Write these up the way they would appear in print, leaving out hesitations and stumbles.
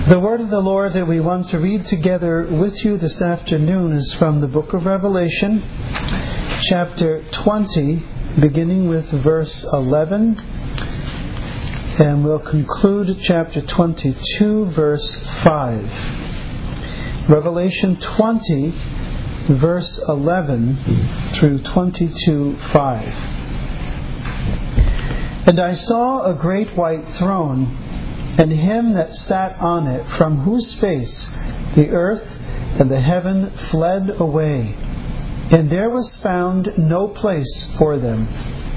The word of the Lord that we want to read together with you this afternoon is from the book of Revelation, chapter 20, beginning with verse 11, and we'll conclude chapter 22, verse 5. Revelation 20, verse 11 through 22, 5. And I saw a great white throne, and him that sat on it, from whose face the earth and the heaven fled away, and there was found no place for them.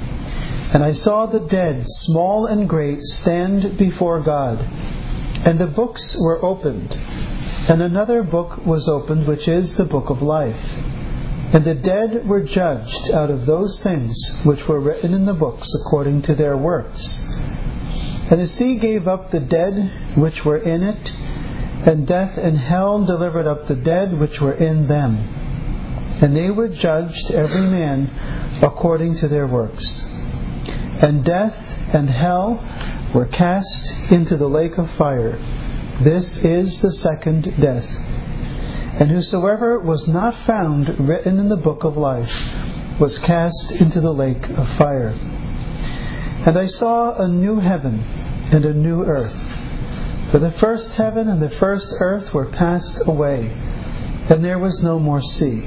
And I saw the dead, small and great, stand before God, and the books were opened, and another book was opened, which is the book of life. And the dead were judged out of those things which were written in the books according to their works. And the sea gave up the dead which were in it, and death and hell delivered up the dead which were in them. And they were judged every man according to their works. And death and hell were cast into the lake of fire. This is the second death. And whosoever was not found written in the book of life was cast into the lake of fire. And I saw a new heaven and a new earth. For the first heaven and the first earth were passed away, and there was no more sea.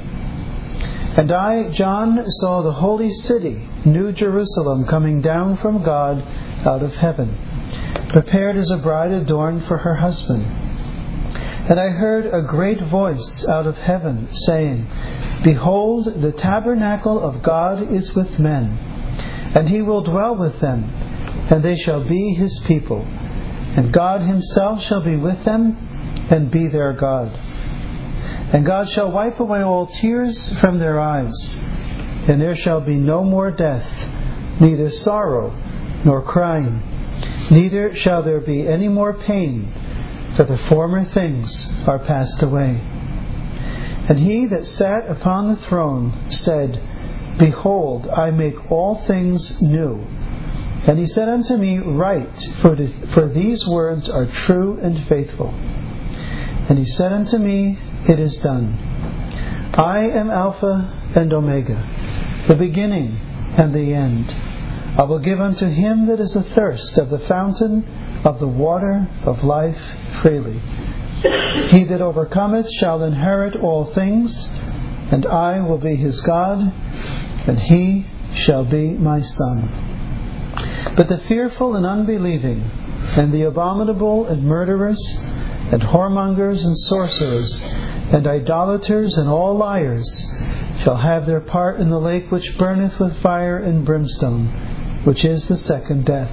And I, John, saw the holy city, New Jerusalem, coming down from God out of heaven, prepared as a bride adorned for her husband. And I heard a great voice out of heaven, saying, Behold, the tabernacle of God is with men, and he will dwell with them, and they shall be his people. And God himself shall be with them, and be their God. And God shall wipe away all tears from their eyes, and there shall be no more death, neither sorrow nor crying, neither shall there be any more pain, for the former things are passed away. And he that sat upon the throne said, Behold, I make all things new. And he said unto me, Write, for these words are true and faithful. And he said unto me, It is done. I am Alpha and Omega, the beginning and the end. I will give unto him that is athirst of the fountain of the water of life freely. He that overcometh shall inherit all things, and I will be his God, and he shall be my son. But the fearful and unbelieving, and the abominable and murderers, and whoremongers and sorcerers, and idolaters and all liars, shall have their part in the lake which burneth with fire and brimstone, which is the second death.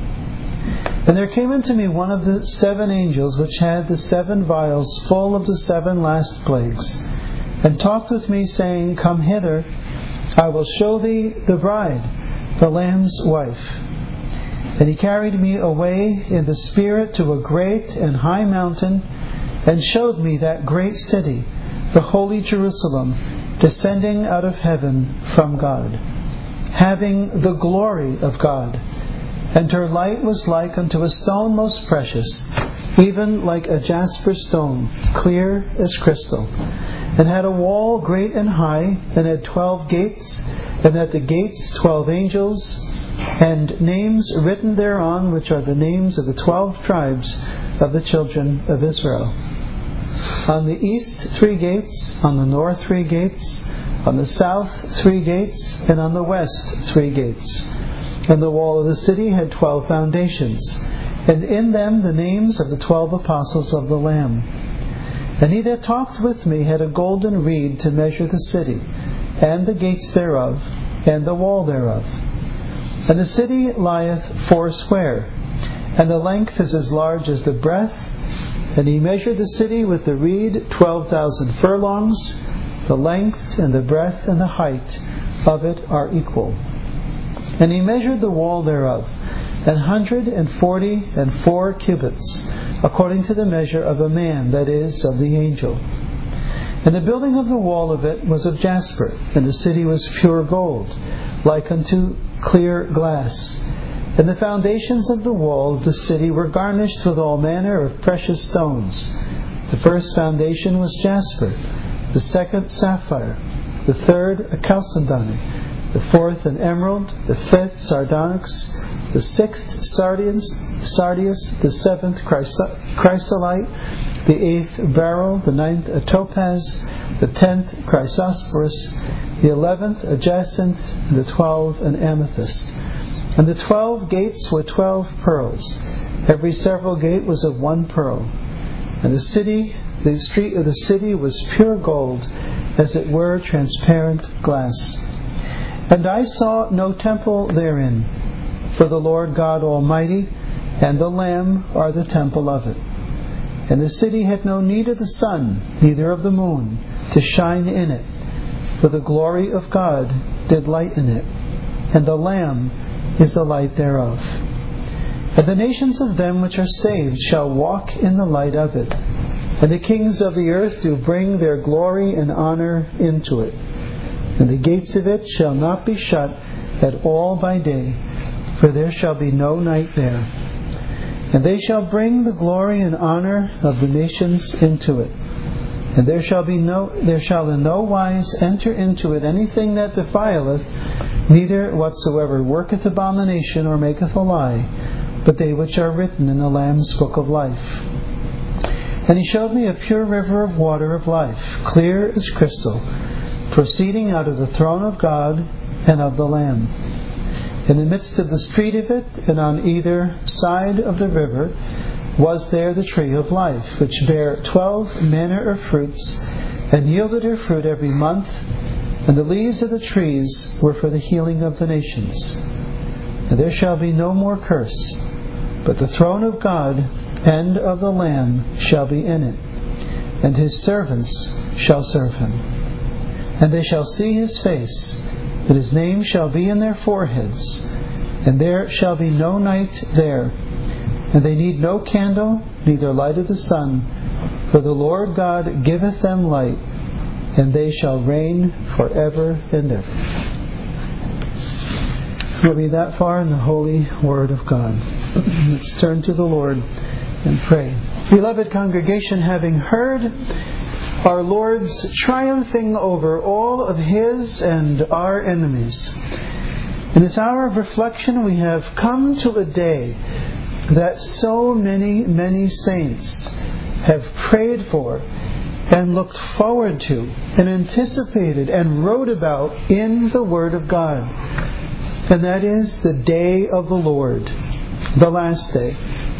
And there came unto me one of the seven angels which had the seven vials full of the seven last plagues, and talked with me, saying, Come hither, I will show thee the bride, the Lamb's wife. And he carried me away in the Spirit to a great and high mountain, and showed me that great city, the holy Jerusalem, descending out of heaven from God, having the glory of God. And her light was like unto a stone most precious, even like a jasper stone, clear as crystal, and had a wall great and high, and had 12 gates, and at the gates 12 angels, and names written thereon, which are the names of the 12 tribes of the children of Israel. On the east 3 gates, on the north 3 gates, on the south 3 gates, and on the west 3 gates. And the wall of the city had 12 foundations, and in them the names of the 12 apostles of the Lamb. And he that talked with me had a golden reed to measure the city, and the gates thereof, and the wall thereof. And the city lieth foursquare, and the length is as large as the breadth. And he measured the city with the reed 12,000 furlongs. The length and the breadth and the height of it are equal. And he measured the wall thereof 144 cubits, according to the measure of a man, that is, of the angel. And the building of the wall of it was of jasper, and the city was pure gold, like unto clear glass. And the foundations of the wall of the city were garnished with all manner of precious stones. The first foundation was jasper, the second sapphire, the third a chalcedony, the fourth an emerald, the fifth sardonyx, the sixth sardius, the seventh chrysolite, the eighth beryl, the ninth a topaz, the 10th chrysosporus, the 11th a jacinth, and the 12th an amethyst. And the 12 gates were 12 pearls. Every several gate was of 1 pearl. And the street of the city was pure gold, as it were transparent glass. And I saw no temple therein, for the Lord God Almighty and the Lamb are the temple of it. And the city had no need of the sun, neither of the moon, to shine in it, for the glory of God did lighten it, and the Lamb is the light thereof. And the nations of them which are saved shall walk in the light of it, and the kings of the earth do bring their glory and honor into it. And the gates of it shall not be shut at all by day, for there shall be no night there. And they shall bring the glory and honor of the nations into it. And there shall in no wise enter into it anything that defileth, neither whatsoever worketh abomination or maketh a lie, but they which are written in the Lamb's book of life. And he showed me a pure river of water of life, clear as crystal, proceeding out of the throne of God and of the Lamb. In the midst of the street of it, and on either side of the river, was there the tree of life, which bare 12 manner of fruits, and yielded her fruit every month, and the leaves of the trees were for the healing of the nations. And there shall be no more curse, but the throne of God and of the Lamb shall be in it, and his servants shall serve him. And they shall see his face, and his name shall be in their foreheads, and there shall be no night there. And they need no candle, neither light of the sun, for the Lord God giveth them light, and they shall reign forever and ever. We'll be that far in the holy Word of God. Let's turn to the Lord and pray. Beloved congregation, having heard our Lord's triumphing over all of His and our enemies, in this hour of reflection we have come to a day that so many saints have prayed for and looked forward to and anticipated and wrote about in the Word of God. And that is the day of the Lord, the last day.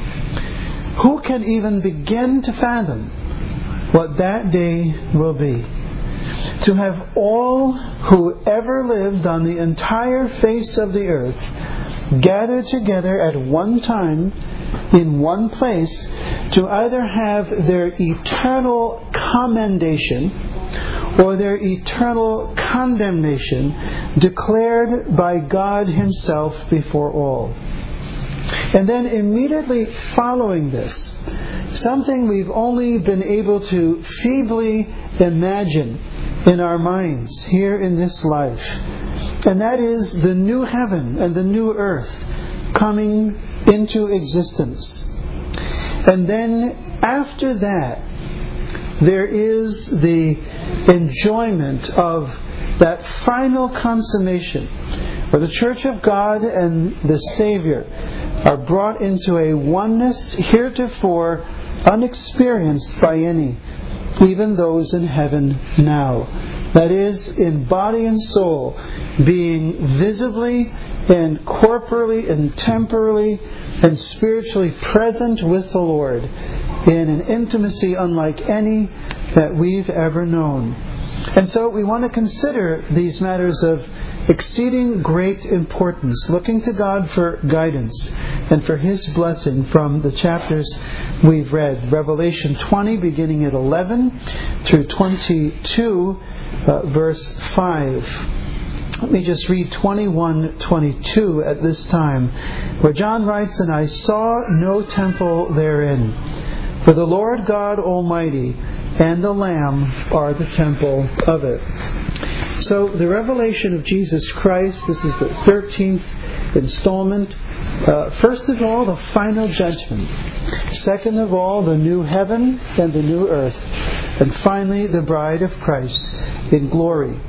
Who can even begin to fathom what that day will be? To have all who ever lived on the entire face of the earth gathered together at one time in one place to either have their eternal commendation or their eternal condemnation declared by God Himself before all. And then immediately following this, something we've only been able to feebly imagine in our minds here in this life, and that is the new heaven and the new earth coming into existence. And then after that, there is the enjoyment of that final consummation, where the Church of God and the Savior are brought into a oneness heretofore unexperienced by any, even those in heaven now. That is, in body and soul, being visibly and corporally and temporally and spiritually present with the Lord in an intimacy unlike any that we've ever known. And so we want to consider these matters of exceeding great importance, looking to God for guidance and for His blessing from the chapters we've read. Revelation 20, beginning at 11 through 22, verse 5. Let me just read 21-22 at this time, where John writes, "And I saw no temple therein, for the Lord God Almighty and the Lamb are the temple of it." So the revelation of Jesus Christ, this is the 13th installment First of all, the final judgment. Second of all, the new heaven and the new earth. And finally, the bride of Christ in glory.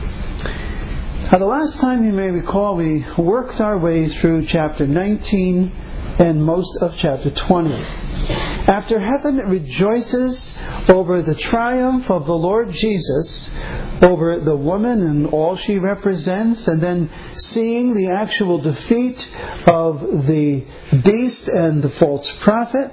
Now, the last time you may recall, we worked our way through chapter 19 and most of chapter 20. After heaven rejoices over the triumph of the Lord Jesus over the woman and all she represents, and then seeing the actual defeat of the beast and the false prophet,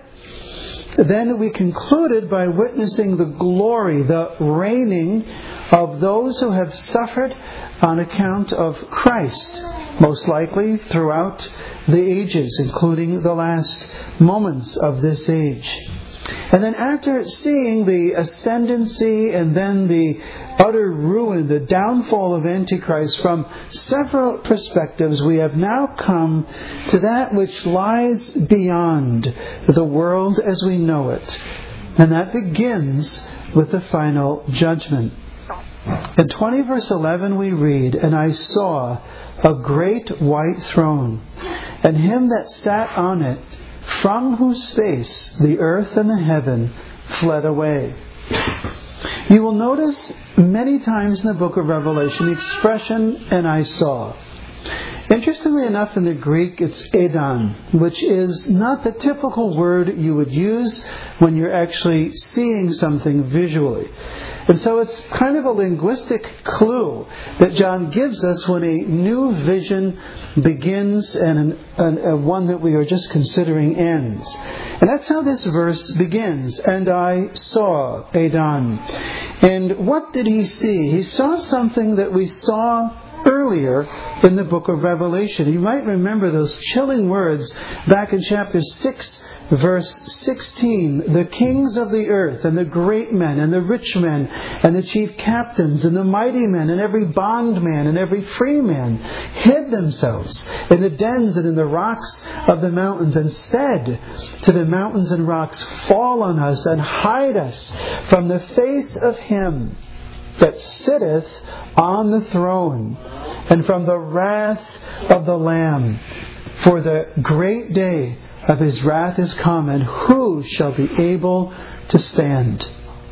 then we concluded by witnessing the glory, the reigning of those who have suffered on account of Christ, most likely throughout the ages, including the last moments of this age. And then after seeing the ascendancy and then the utter ruin, the downfall of Antichrist from several perspectives, we have now come to that which lies beyond the world as we know it. And that begins with the final judgment. In 20 verse 11 we read, "And I saw a great white throne, and him that sat on it, from whose face the earth and the heaven fled away." You will notice many times in the book of Revelation the expression, "and I saw." Interestingly enough, in the Greek it's edan, which is not the typical word you would use when you're actually seeing something visually. And so it's kind of a linguistic clue that John gives us when a new vision begins and one that we are just considering ends. And that's how this verse begins. "And I saw Edan." And what did he see? He saw something that we saw earlier in the book of Revelation. You might remember those chilling words back in chapter 6, verse 16. "The kings of the earth and the great men and the rich men and the chief captains and the mighty men and every bondman and every free man hid themselves in the dens and in the rocks of the mountains and said to the mountains and rocks, 'Fall on us and hide us from the face of him that sitteth on the throne and from the wrath of the Lamb. For the great day of his wrath is come, and who shall be able to stand?'"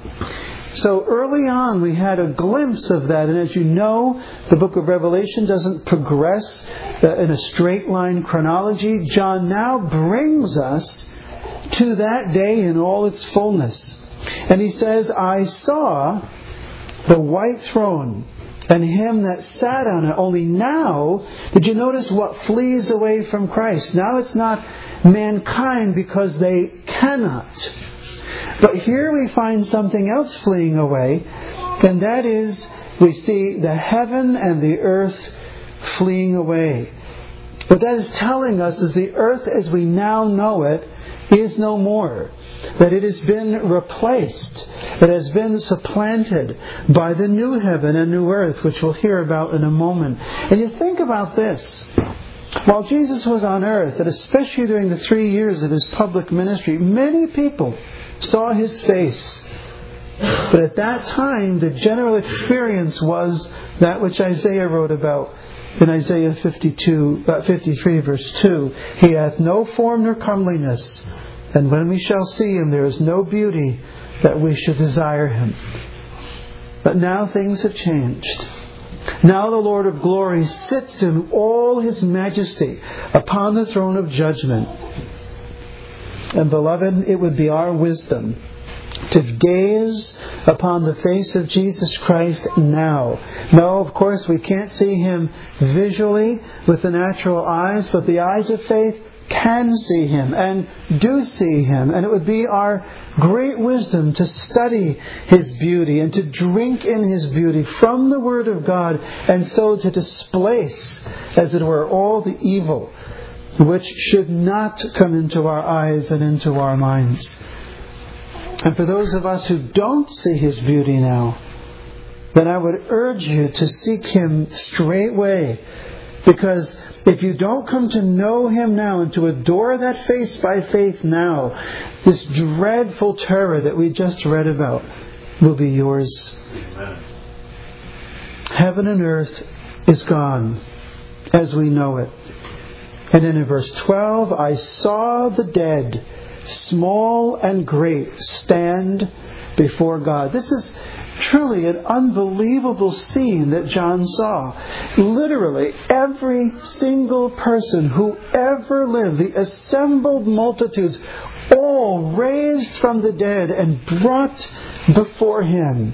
So early on we had a glimpse of that, and as you know, the book of Revelation doesn't progress in a straight line chronology. John now brings us to that day in all its fullness. And he says, "I saw the white throne and him that sat on it." Only now, did you notice what flees away from Christ? Now it's not mankind because they cannot. But here we find something else fleeing away, and that is, we see the heaven and the earth fleeing away. What that is telling us is the earth as we now know it is no more. That it has been replaced. It has been supplanted by the new heaven and new earth, which we'll hear about in a moment. And you think about this. While Jesus was on earth, and especially during the 3 years of his public ministry, many people saw his face. But at that time, the general experience was that which Isaiah wrote about in Isaiah 53 verse 2. "He hath no form nor comeliness, and when we shall see him, there is no beauty that we should desire him." But now things have changed. Now the Lord of glory sits in all his majesty upon the throne of judgment. And beloved, it would be our wisdom to gaze upon the face of Jesus Christ now. No, of course, we can't see him visually with the natural eyes, but the eyes of faith can see him and do see him. And it would be our great wisdom to study his beauty and to drink in his beauty from the Word of God, and so to displace, as it were, all the evil which should not come into our eyes and into our minds. And for those of us who don't see his beauty now, then I would urge you to seek him straightway. Because if you don't come to know him now and to adore that face by faith now, this dreadful terror that we just read about will be yours. Amen. Heaven and earth is gone as we know it. And then in verse 12, I saw the dead, small and great, stand before God. This is truly an unbelievable scene that John saw. Literally, every single person who ever lived, the assembled multitudes, all raised from the dead and brought before him.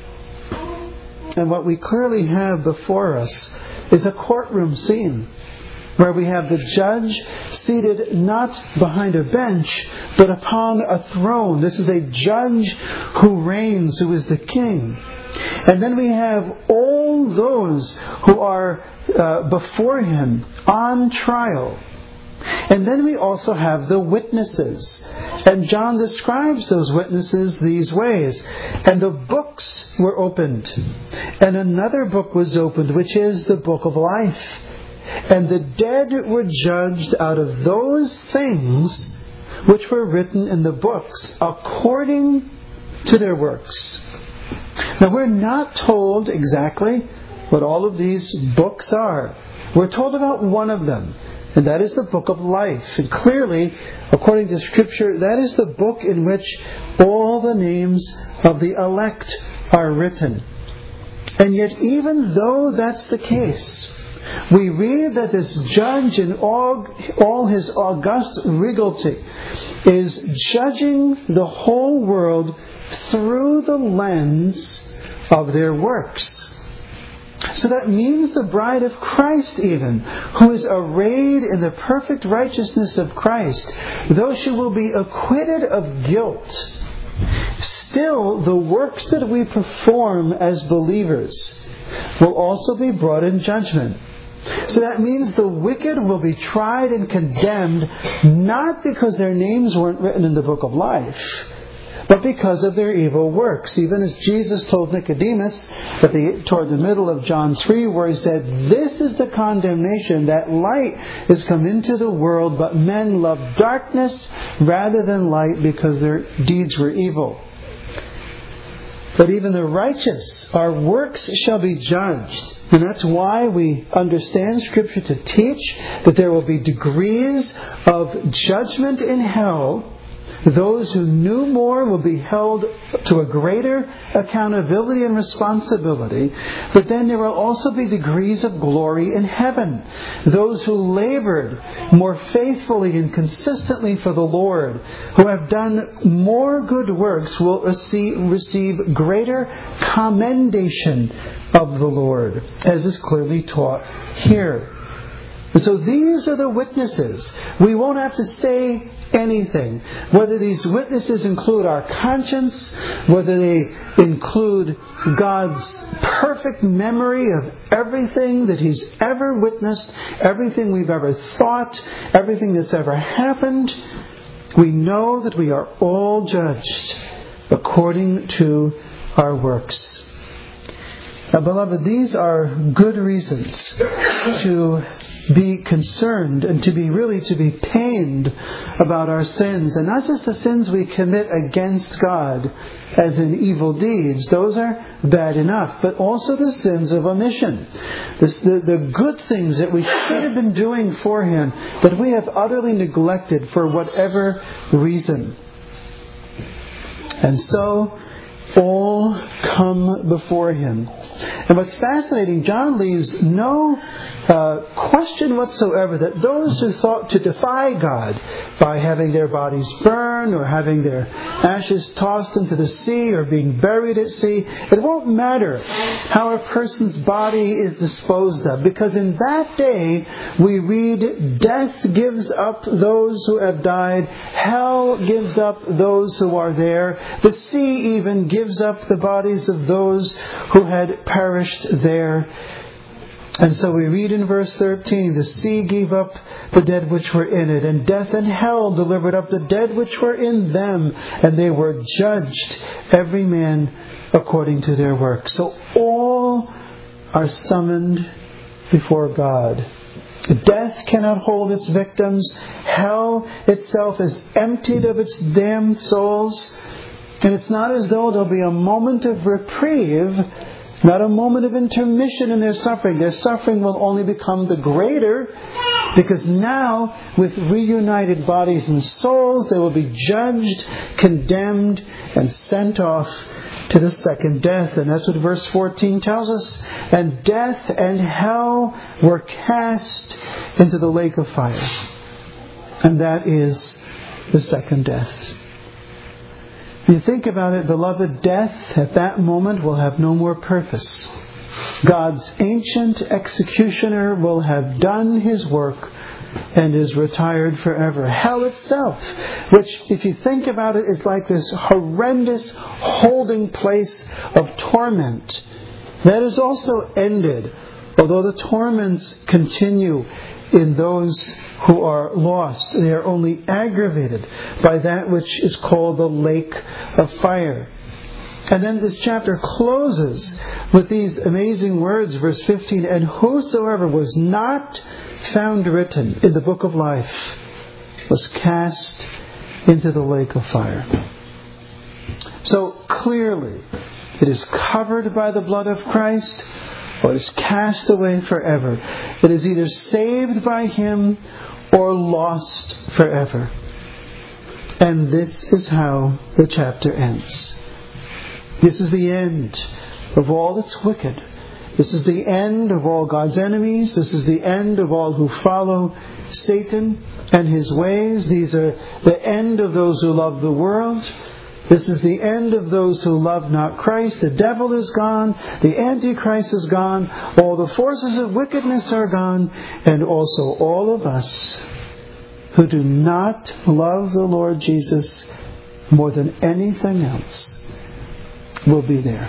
And what we clearly have before us is a courtroom scene, where we have the judge seated not behind a bench, but upon a throne. This is a judge who reigns, who is the king. And then we have all those who are before him on trial. And then we also have the witnesses. And John describes those witnesses these ways. And the books were opened. And another book was opened, which is the book of life. And the dead were judged out of those things which were written in the books, according to their works. Now, we're not told exactly what all of these books are. We're told about one of them, and that is the book of life. And clearly, according to Scripture, that is the book in which all the names of the elect are written. And yet, even though that's the case, we read that this judge in all his august regality is judging the whole world through the lens of their works. So that means the bride of Christ even, who is arrayed in the perfect righteousness of Christ, though she will be acquitted of guilt, still the works that we perform as believers will also be brought in judgment. So that means the wicked will be tried and condemned, not because their names weren't written in the book of life, but because of their evil works. Even as Jesus told Nicodemus toward the middle of John 3, where he said, "This is the condemnation, that light is come into the world, but men love darkness rather than light because their deeds were evil." But even the righteous, our works shall be judged. And that's why we understand Scripture to teach that there will be degrees of judgment in hell. Those who knew more will be held to a greater accountability and responsibility. But then there will also be degrees of glory in heaven. Those who labored more faithfully and consistently for the Lord, who have done more good works, will receive greater commendation of the Lord, as is clearly taught here. And so these are the witnesses. We won't have to say anything. Whether these witnesses include our conscience, whether they include God's perfect memory of everything that He's ever witnessed, everything we've ever thought, everything that's ever happened, we know that we are all judged according to our works. Now, beloved, these are good reasons to be concerned and to be pained about our sins, and not just the sins we commit against God as in evil deeds. Those are bad enough, but also the sins of omission, the good things that we should have been doing for Him that we have utterly neglected for whatever reason. And so all come before Him. And what's fascinating, John leaves no question whatsoever that those who thought to defy God by having their bodies burned or having their ashes tossed into the sea or being buried at sea, it won't matter how a person's body is disposed of, because in that day we read, death gives up those who have died, hell gives up those who are there, the sea even gives up the bodies of those who had perished there. And so we read in verse 13, the sea gave up the dead which were in it, and death and hell delivered up the dead which were in them, and they were judged, every man according to their work. So all are summoned before God. Death cannot hold its victims. Hell itself is emptied of its damned souls. And it's not as though there'll be a moment of reprieve, not a moment of intermission in their suffering. Their suffering will only become the greater Because now, with reunited bodies and souls, they will be judged, condemned, and sent off to the second death. And that's what verse 14 tells us. And death and hell were cast into the lake of fire. And that is the second death. If you think about it, beloved, death at that moment will have no more purpose. God's ancient executioner will have done his work and is retired forever. Hell itself, which, if you think about it, is like this horrendous holding place of torment, that is also ended, although the torments continue in those who are lost. They are only aggravated by that which is called the lake of fire. And then this chapter closes with these amazing words, verse 15, and whosoever was not found written in the book of life was cast into the lake of fire. So clearly, it is covered by the blood of Christ, or it is cast away forever. It is either saved by Him or lost forever. And this is how the chapter ends. This is the end of all that's wicked. This is the end of all God's enemies. This is the end of all who follow Satan and his ways. These are the end of those who love the world. This is the end of those who love not Christ. The devil is gone. The Antichrist is gone. All the forces of wickedness are gone. And also all of us who do not love the Lord Jesus more than anything else will be there.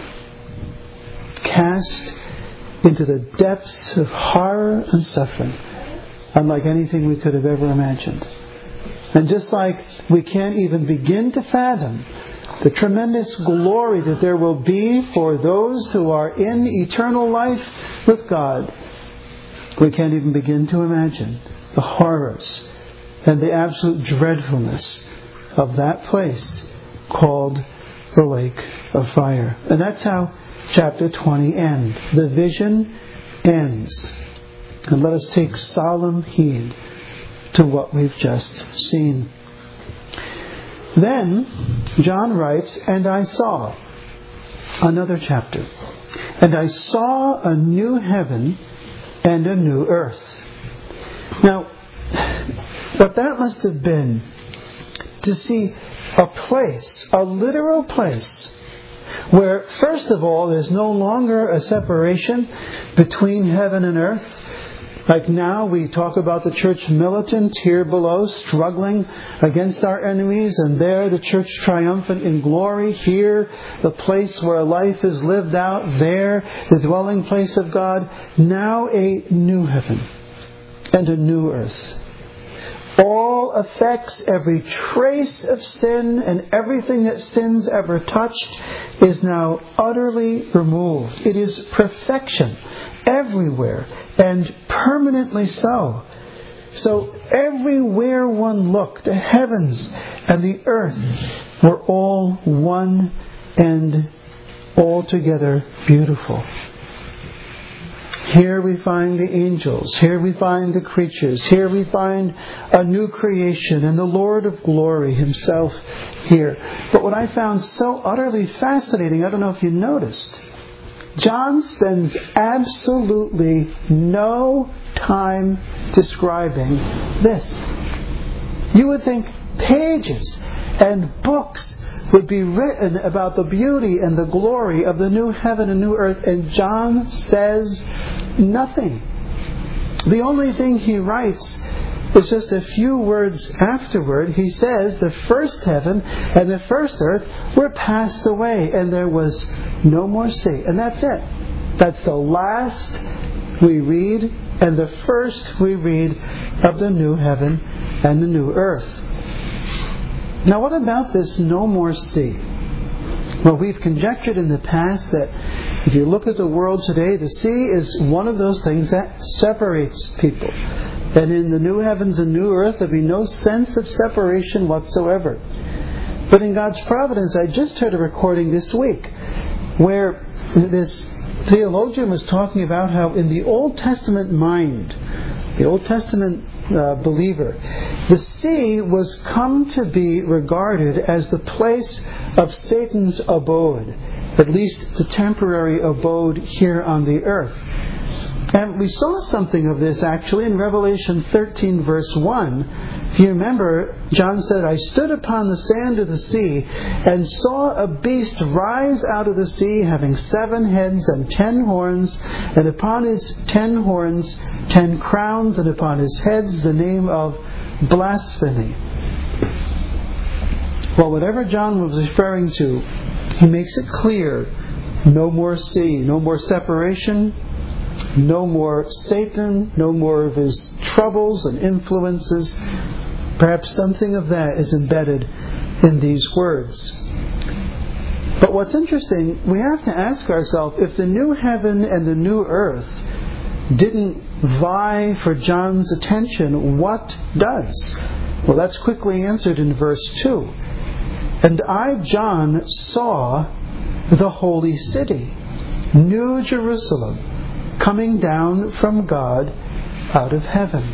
Cast into the depths of horror and suffering, unlike anything we could have ever imagined. And just like we can't even begin to fathom the tremendous glory that there will be for those who are in eternal life with God, we can't even begin to imagine the horrors and the absolute dreadfulness of that place called the lake of fire. And that's how chapter 20 ends. The vision ends. And let us take solemn heed to what we've just seen. Then John writes, and I saw another chapter. And I saw a new heaven and a new earth. Now, what that must have been to see a place, a literal place, where, first of all, there's no longer a separation between heaven and earth. Like now we talk about the church militant here below, struggling against our enemies, and there the church triumphant in glory. Here, the place where life is lived out. There, the dwelling place of God. Now a new heaven and a new earth. All effects, every trace of sin and everything that sin's ever touched is now utterly removed. It is perfection everywhere and permanently so. So everywhere one looked, the heavens and the earth were all one and altogether beautiful. Here we find the angels. Here we find the creatures. Here we find a new creation and the Lord of glory Himself here. But what I found so utterly fascinating, I don't know if you noticed, John spends absolutely no time describing this. You would think pages and books would be written about the beauty and the glory of the new heaven and new earth, and John says nothing. The only thing he writes is just a few words afterward. He says the first heaven and the first earth were passed away, and there was no more sea. And that's it. That's the last we read, and the first we read of the new heaven and the new earth. Now, what about this no more sea? Well, we've conjectured in the past that if you look at the world today, the sea is one of those things that separates people. And in the new heavens and new earth, there'll be no sense of separation whatsoever. But in God's providence, I just heard a recording this week where this theologian was talking about how in the Old Testament mind, the Old Testament believer. The sea was come to be regarded as the place of Satan's abode, at least the temporary abode here on the earth. And we saw something of this actually in Revelation 13 verse 1. If you remember, John said, I stood upon the sand of the sea and saw a beast rise out of the sea, having 7 heads and 10 horns, and upon his 10 horns 10 crowns, and upon his heads the name of blasphemy. Well, whatever John was referring to, he makes it clear, no more sea, no more separation, no more Satan, no more of his troubles and influences. Perhaps something of that is embedded in these words. But what's interesting, we have to ask ourselves, if the new heaven and the new earth didn't vie for John's attention, what does? Well, that's quickly answered in verse 2. And I, John, saw the holy city, New Jerusalem, coming down from God out of heaven.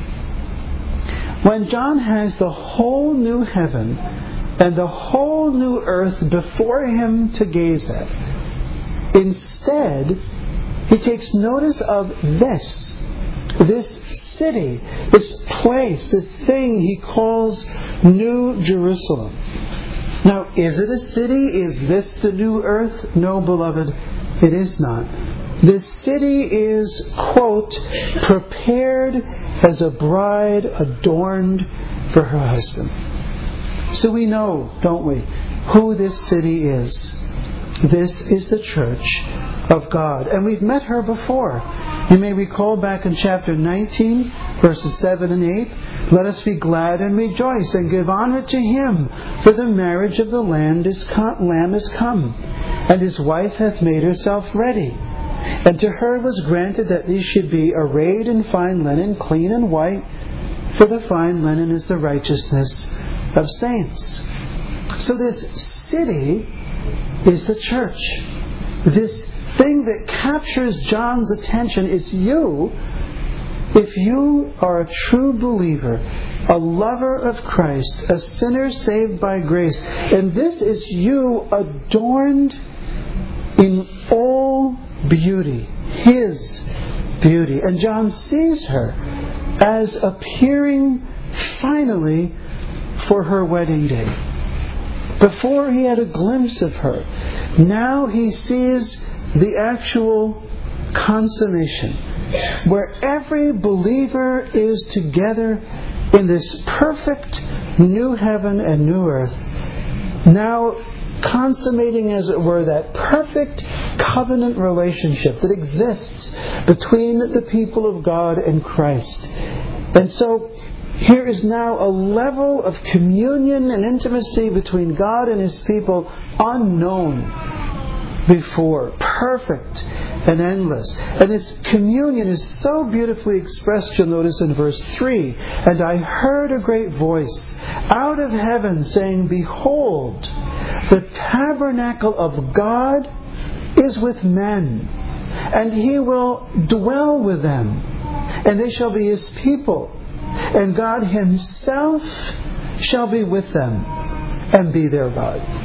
When John has the whole new heaven and the whole new earth before him to gaze at, instead, he takes notice of this city, this place, this thing he calls New Jerusalem. Now, is it a city? Is this the new earth? No, beloved, it is not. This city is, quote, prepared as a bride adorned for her husband. So we know, don't we, who this city is. This is the church of God. And we've met her before. You may recall back in chapter 19, verses 7 and 8, let us be glad and rejoice and give honor to Him, for the marriage of the Lamb is come, and His wife hath made herself ready. And to her was granted that these should be arrayed in fine linen, clean and white, for the fine linen is the righteousness of saints. So this city is the church. This thing that captures John's attention is you. If you are a true believer, a lover of Christ, a sinner saved by grace, and this is you adorned in all beauty, His beauty. And John sees her as appearing finally for her wedding day. Before he had a glimpse of her, now he sees the actual consummation, where every believer is together in this perfect new heaven and new earth, now consummating, as it were, that perfect covenant relationship that exists between the people of God and Christ. And so here is now a level of communion and intimacy between God and His people unknown before, perfect and endless. And this communion is so beautifully expressed, you'll notice in verse 3, and I heard a great voice out of heaven saying, Behold, the tabernacle of God is with men, and He will dwell with them, and they shall be His people, and God Himself shall be with them and be their God.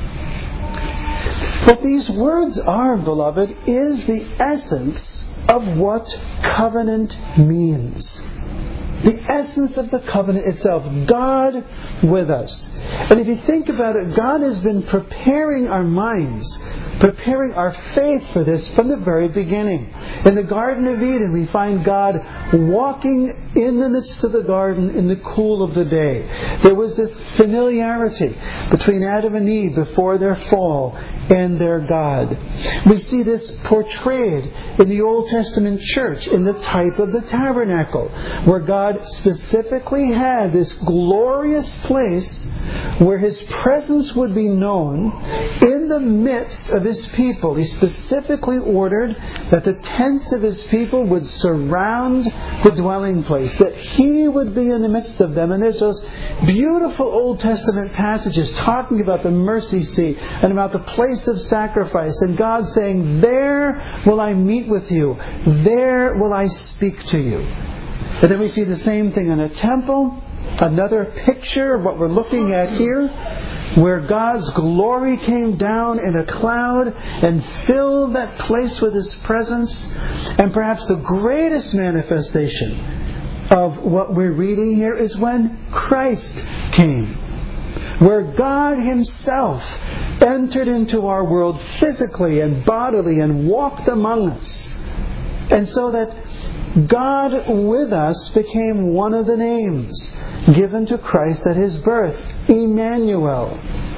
What these words are, beloved, is the essence of what covenant means. The essence of the covenant itself. God with us. And if you think about it, God has been preparing our minds, preparing our faith for this from the very beginning. In the Garden of Eden, we find God walking in the midst of the garden in the cool of the day. There was this familiarity between Adam and Eve before their fall and their God. We see this portrayed in the Old Testament church in the type of the tabernacle, where God specifically had this glorious place where His presence would be known in the midst of His people. He specifically ordered that the tents of His people would surround the dwelling place, that He would be in the midst of them. And there's those beautiful Old Testament passages talking about the mercy seat and about the place of sacrifice, and God saying, there will I meet with you, there will I speak to you. And then we see the same thing in a temple. Another picture of what we're looking at here, where God's glory came down in a cloud and filled that place with His presence. And perhaps the greatest manifestation of what we're reading here is when Christ came, where God Himself entered into our world physically and bodily and walked among us. And so that God with us became one of the names given to Christ at His birth, Emmanuel.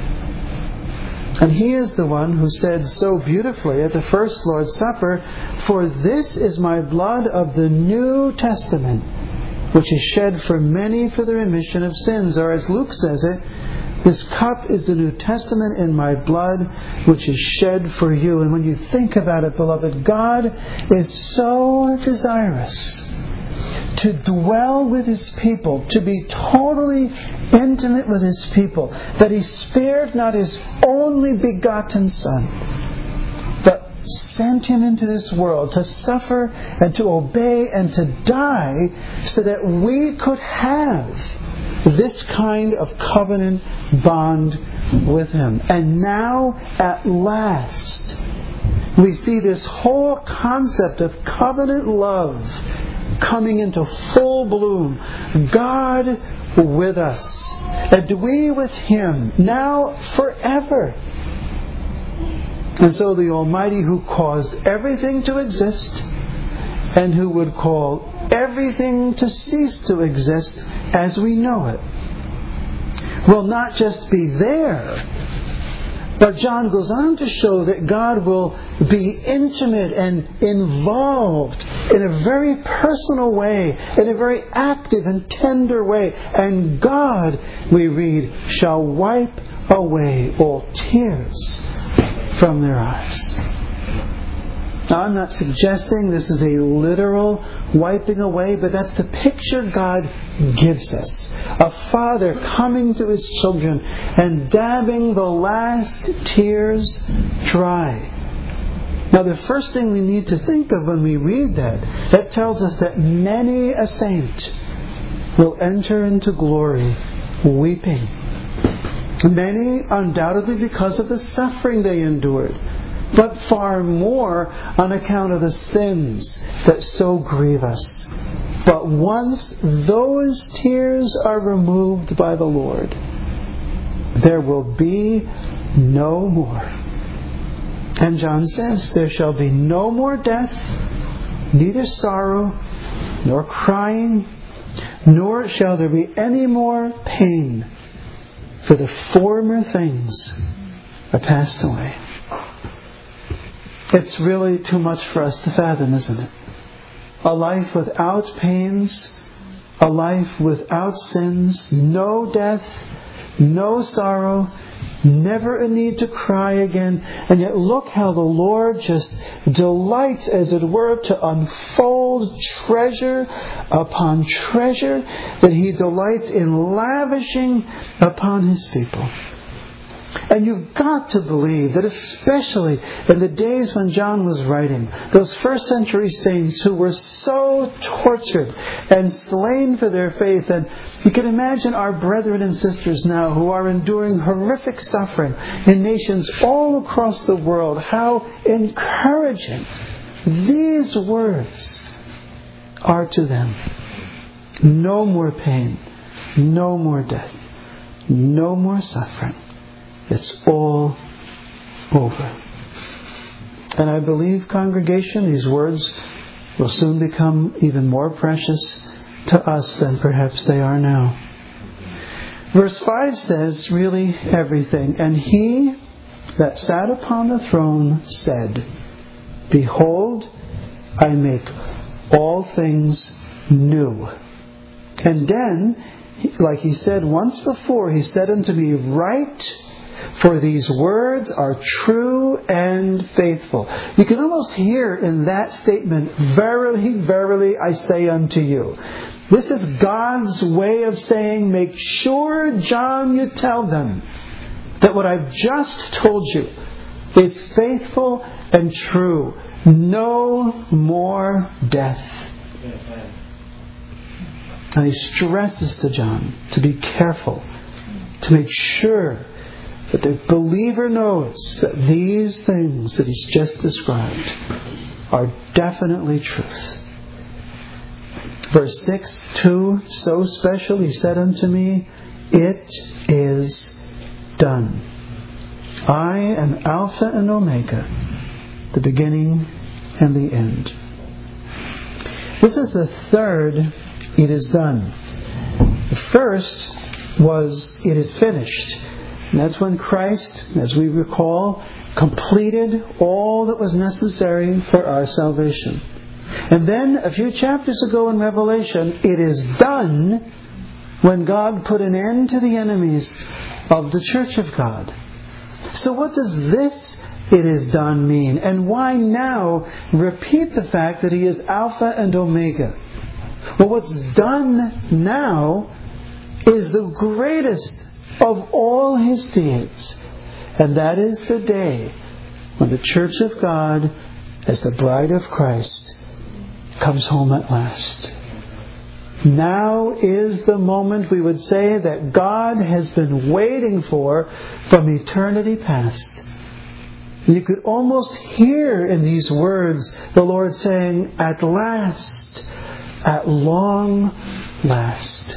And He is the one who said so beautifully at the first Lord's Supper, "For this is my blood of the New Testament, which is shed for many for the remission of sins." Or as Luke says it, "This cup is the New Testament in my blood, which is shed for you." And when you think about it, beloved, God is so desirous to dwell with His people, to be totally intimate with His people, that He spared not His only begotten Son, but sent Him into this world to suffer and to obey and to die so that we could have this kind of covenant bond with Him. And now, at last, we see this whole concept of covenant love coming into full bloom. God with us, and we with Him, now forever. And so the Almighty, who caused everything to exist, and who would call everything to cease to exist as we know it, will not just be there, but John goes on to show that God will be intimate and involved in a very personal way, in a very active and tender way. And God, we read, shall wipe away all tears from their eyes. Now, I'm not suggesting this is a literal wiping away, but that's the picture God gives us. A father coming to his children and dabbing the last tears dry. Now, the first thing we need to think of when we read that tells us that many a saint will enter into glory weeping. Many, undoubtedly, because of the suffering they endured, but far more on account of the sins that so grieve us. But once those tears are removed by the Lord, there will be no more. And John says, "There shall be no more death, neither sorrow, nor crying, nor shall there be any more pain, for the former things are passed away." It's really too much for us to fathom, isn't it? A life without pains, a life without sins, no death, no sorrow, never a need to cry again. And yet look how the Lord just delights, as it were, to unfold treasure upon treasure that He delights in lavishing upon His people. And you've got to believe that, especially in the days when John was writing, those first century saints who were so tortured and slain for their faith, and you can imagine our brethren and sisters now who are enduring horrific suffering in nations all across the world, how encouraging these words are to them. No more pain, no more death, no more suffering. It's all over. And I believe, congregation, these words will soon become even more precious to us than perhaps they are now. Verse 5 says really everything. "And He that sat upon the throne said, Behold, I make all things new." And then, like He said once before, He said unto me, "Write, for these words are true and faithful." You can almost hear in that statement, "Verily, verily, I say unto you." This is God's way of saying, make sure, John, you tell them that what I've just told you is faithful and true. No more death. And he stresses to John to be careful, to make sure that the believer knows that these things that he's just described are definitely truth. Verse 6, 2, so special, he said unto me, it is done. I am Alpha and Omega, the beginning and the end. This is the third, it is done. The first was, it is finished. And that's when Christ, as we recall, completed all that was necessary for our salvation. And then, a few chapters ago in Revelation, it is done when God put an end to the enemies of the Church of God. So what does this it is done mean? And why now repeat the fact that He is Alpha and Omega? Well, what's done now is the greatest of all His deeds. And that is the day when the Church of God, as the bride of Christ, comes home at last. Now is the moment, we would say, that God has been waiting for from eternity past. You could almost hear in these words the Lord saying, at last, at long last.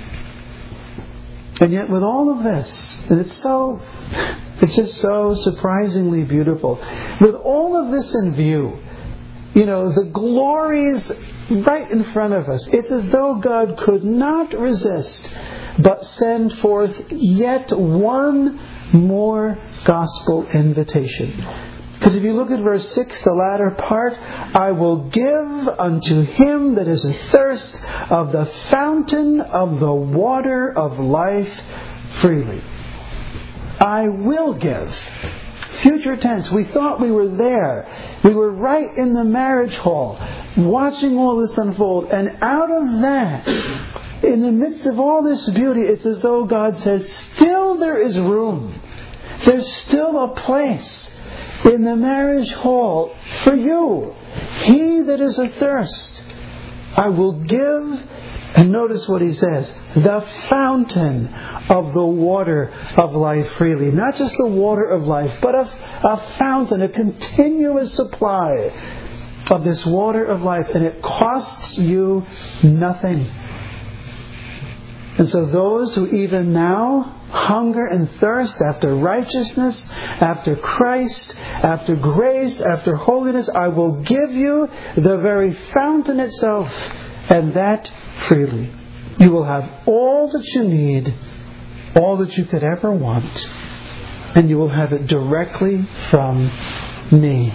And yet with all of this, and it's just so surprisingly beautiful. With all of this in view, the glories right in front of us, it's as though God could not resist but send forth yet one more gospel invitation. Because if you look at verse 6, the latter part, I will give unto him that is athirst of the fountain of the water of life freely. I will give. Future tense. We thought we were there. We were right in the marriage hall, watching all this unfold. And out of that, in the midst of all this beauty, it's as though God says, still there is room. There's still a place in the marriage hall for you. He that is athirst, I will give. And notice what he says, the fountain of the water of life freely. Not just the water of life, but a fountain, a continuous supply of this water of life. And it costs you nothing. And so those who even now hunger and thirst after righteousness, after Christ, after grace, after holiness, I will give you the very fountain itself, and that freely. You will have all that you need, all that you could ever want, and you will have it directly from me.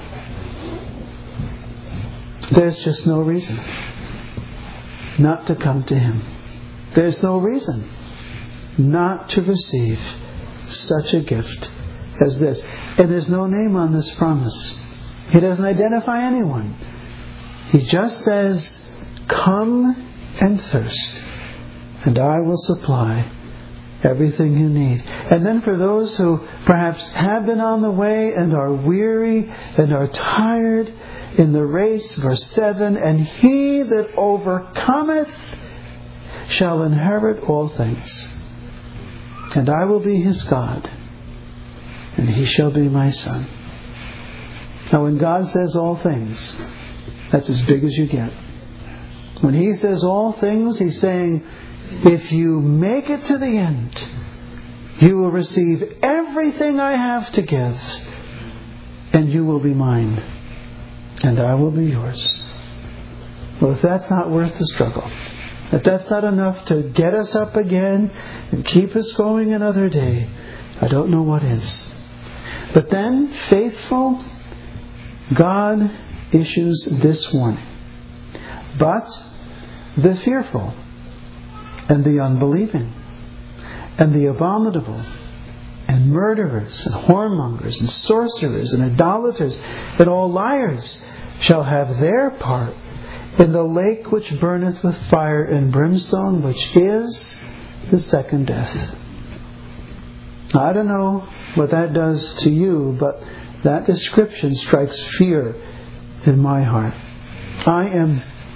There's just no reason not to come to Him. There's no reason not to receive such a gift as this. And there's no name on this promise. He doesn't identify anyone. He just says, come and thirst, and I will supply everything you need. And then for those who perhaps have been on the way and are weary and are tired in the race, verse 7, and he that overcometh shall inherit all things, and I will be his God, and he shall be my son. Now when God says all things, that's as big as you get. When He says all things, He's saying, if you make it to the end, you will receive everything I have to give, and you will be mine, and I will be yours. Well, if that's not worth the struggle, if that's not enough to get us up again and keep us going another day, I don't know what is. But then, faithful, God issues this warning. But the fearful, and the unbelieving, and the abominable, and murderers, and whoremongers, and sorcerers, and idolaters, and all liars shall have their part in the lake which burneth with fire and brimstone, which is the second death. Now, I don't know what that does to you, but that description strikes fear in my heart. I am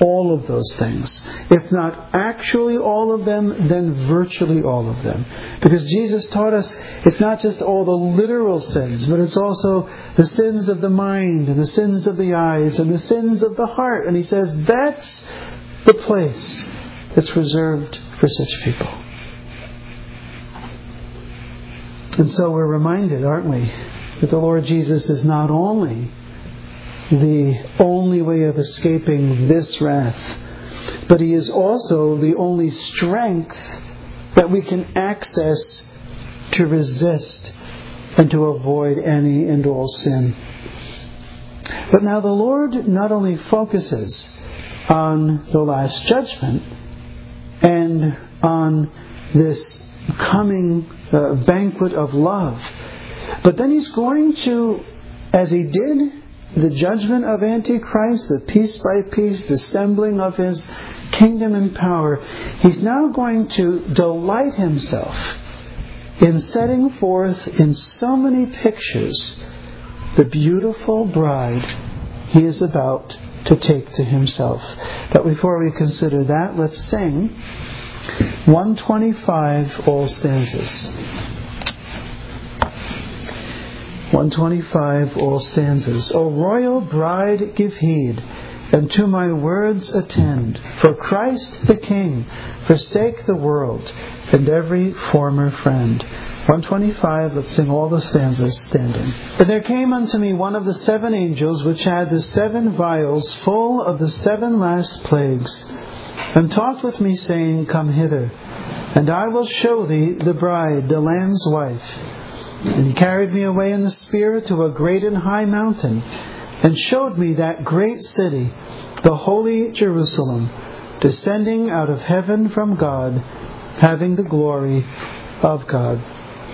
all of those things. If not actually all of them, then virtually all of them. Because Jesus taught us it's not just all the literal sins, but it's also the sins of the mind and the sins of the eyes and the sins of the heart. And He says that's the place that's reserved for such people. And so we're reminded, aren't we, that the Lord Jesus is not only the only way of escaping this wrath, but He is also the only strength that we can access to resist and to avoid any and all sin. But now the Lord not only focuses on the Last Judgment and on this coming banquet of love, but then He's going to, as He did the judgment of Antichrist, the piece by piece, the assembling of His kingdom and power, He's now going to delight Himself in setting forth in so many pictures the beautiful bride He is about to take to Himself. But before we consider that, let's sing 125, all stanzas. 125, all stanzas. O royal bride, give heed, and to my words attend. For Christ the King forsake the world, and every former friend. 125, let's sing all the stanzas standing. And there came unto me one of the 7 angels, which had the 7 vials full of the 7 last plagues, and talked with me, saying, Come hither, and I will show thee the bride, the Lamb's wife. And He carried me away in the Spirit to a great and high mountain, and showed me that great city, the holy Jerusalem, descending out of heaven from God, having the glory of God.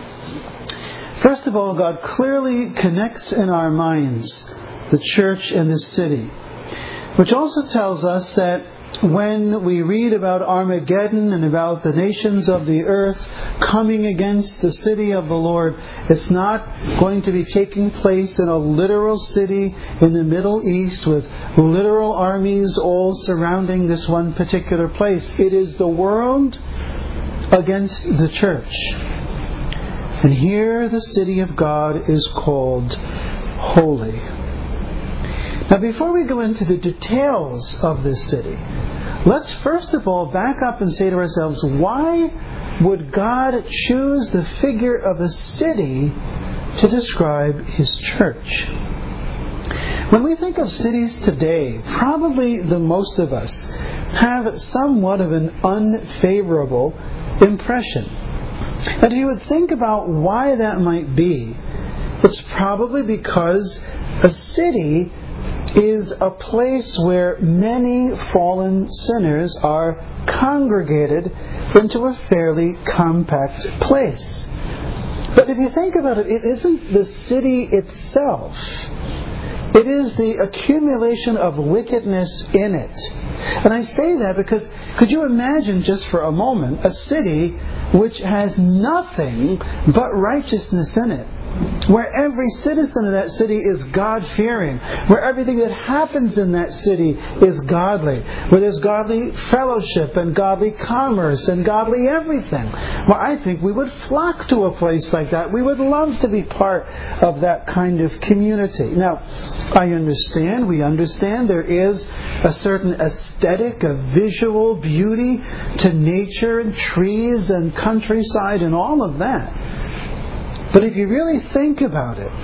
First of all, God clearly connects in our minds the church and the city, which also tells us that when we read about Armageddon and about the nations of the earth coming against the city of the Lord, it's not going to be taking place in a literal city in the Middle East with literal armies all surrounding this one particular place. It is the world against the church. And here the city of God is called holy. Now, before we go into the details of this city, let's first of all back up and say to ourselves, why would God choose the figure of a city to describe His church? When we think of cities today, probably the most of us have somewhat of an unfavorable impression. And if you would think about why that might be, it's probably because a city is a place where many fallen sinners are congregated into a fairly compact place. But if you think about it, it isn't the city itself. It is the accumulation of wickedness in it. And I say that because could you imagine just for a moment a city which has nothing but righteousness in it? Where every citizen of that city is God-fearing, where everything that happens in that city is godly, where there's godly fellowship and godly commerce and godly everything. Well, I think we would flock to a place like that. We would love to be part of that kind of community. Now, we understand there is a certain aesthetic, a visual beauty to nature and trees and countryside and all of that. But if you really think about it,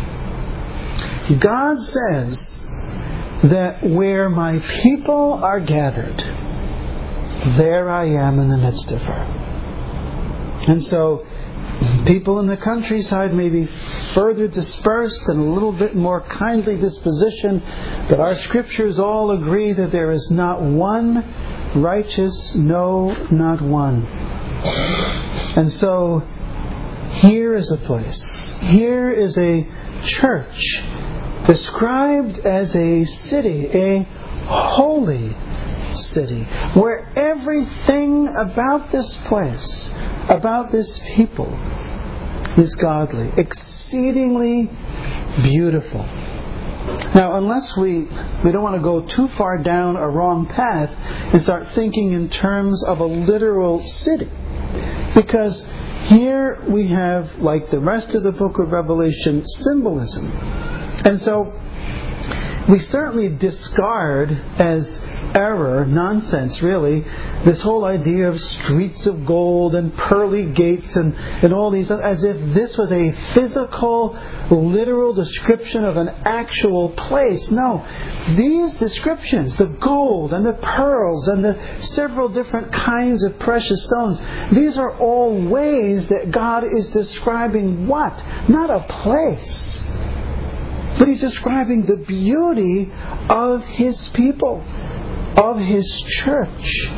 God says that where my people are gathered, there I am in the midst of her. And so people in the countryside may be further dispersed and a little bit more kindly disposition, but our scriptures all agree that there is not one righteous, no, not one. And so here is a place, here is a church described as a city, a holy city, where everything about this place, about this people, is godly, exceedingly beautiful. Now, unless we don't want to go too far down a wrong path and start thinking in terms of a literal city. Because here we have, like the rest of the book of Revelation, symbolism. And so we certainly discard as error, nonsense really, this whole idea of streets of gold and pearly gates and all these, as if this was a physical, literal description of an actual place. No, these descriptions, the gold and the pearls and the several different kinds of precious stones, these are all ways that God is describing what? Not a place, but He's describing the beauty of His people, of His church.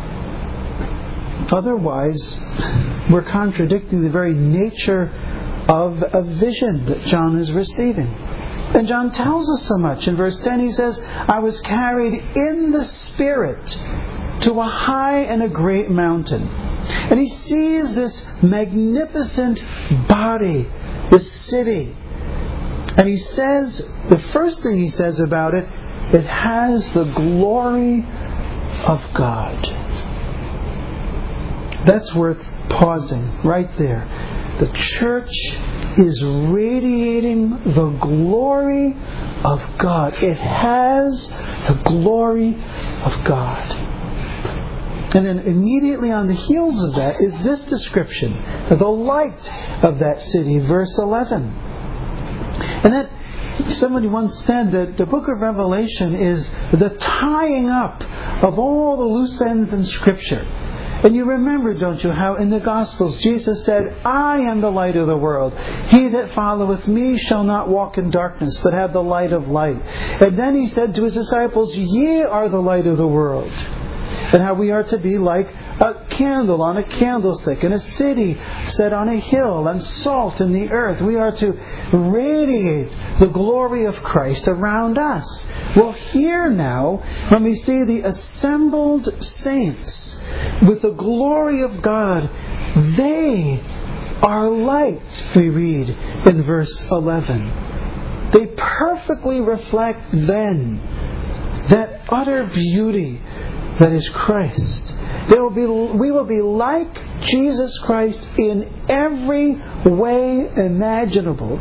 Otherwise, we're contradicting the very nature of a vision that John is receiving. And John tells us so much. In verse 10 he says, I was carried in the Spirit to a high and a great mountain. And he sees this magnificent body, this city. And he says, the first thing he says about it, it has the glory of God. That's worth pausing right there. The church is radiating the glory of God. It has the glory of God. And then immediately on the heels of that is this description, the light of that city, verse 11. And that somebody once said that the book of Revelation is the tying up of all the loose ends in Scripture. And you remember, don't you, how in the Gospels Jesus said, I am the light of the world. He that followeth me shall not walk in darkness, but have the light of light. And then He said to His disciples, ye are the light of the world. And how we are to be like a candle on a candlestick in a city set on a hill and salt in the earth. We are to radiate the glory of Christ around us. Well, here now, when we see the assembled saints with the glory of God, they are light, we read in verse 11. They perfectly reflect then that utter beauty that is Christ. We will be like Jesus Christ in every way imaginable,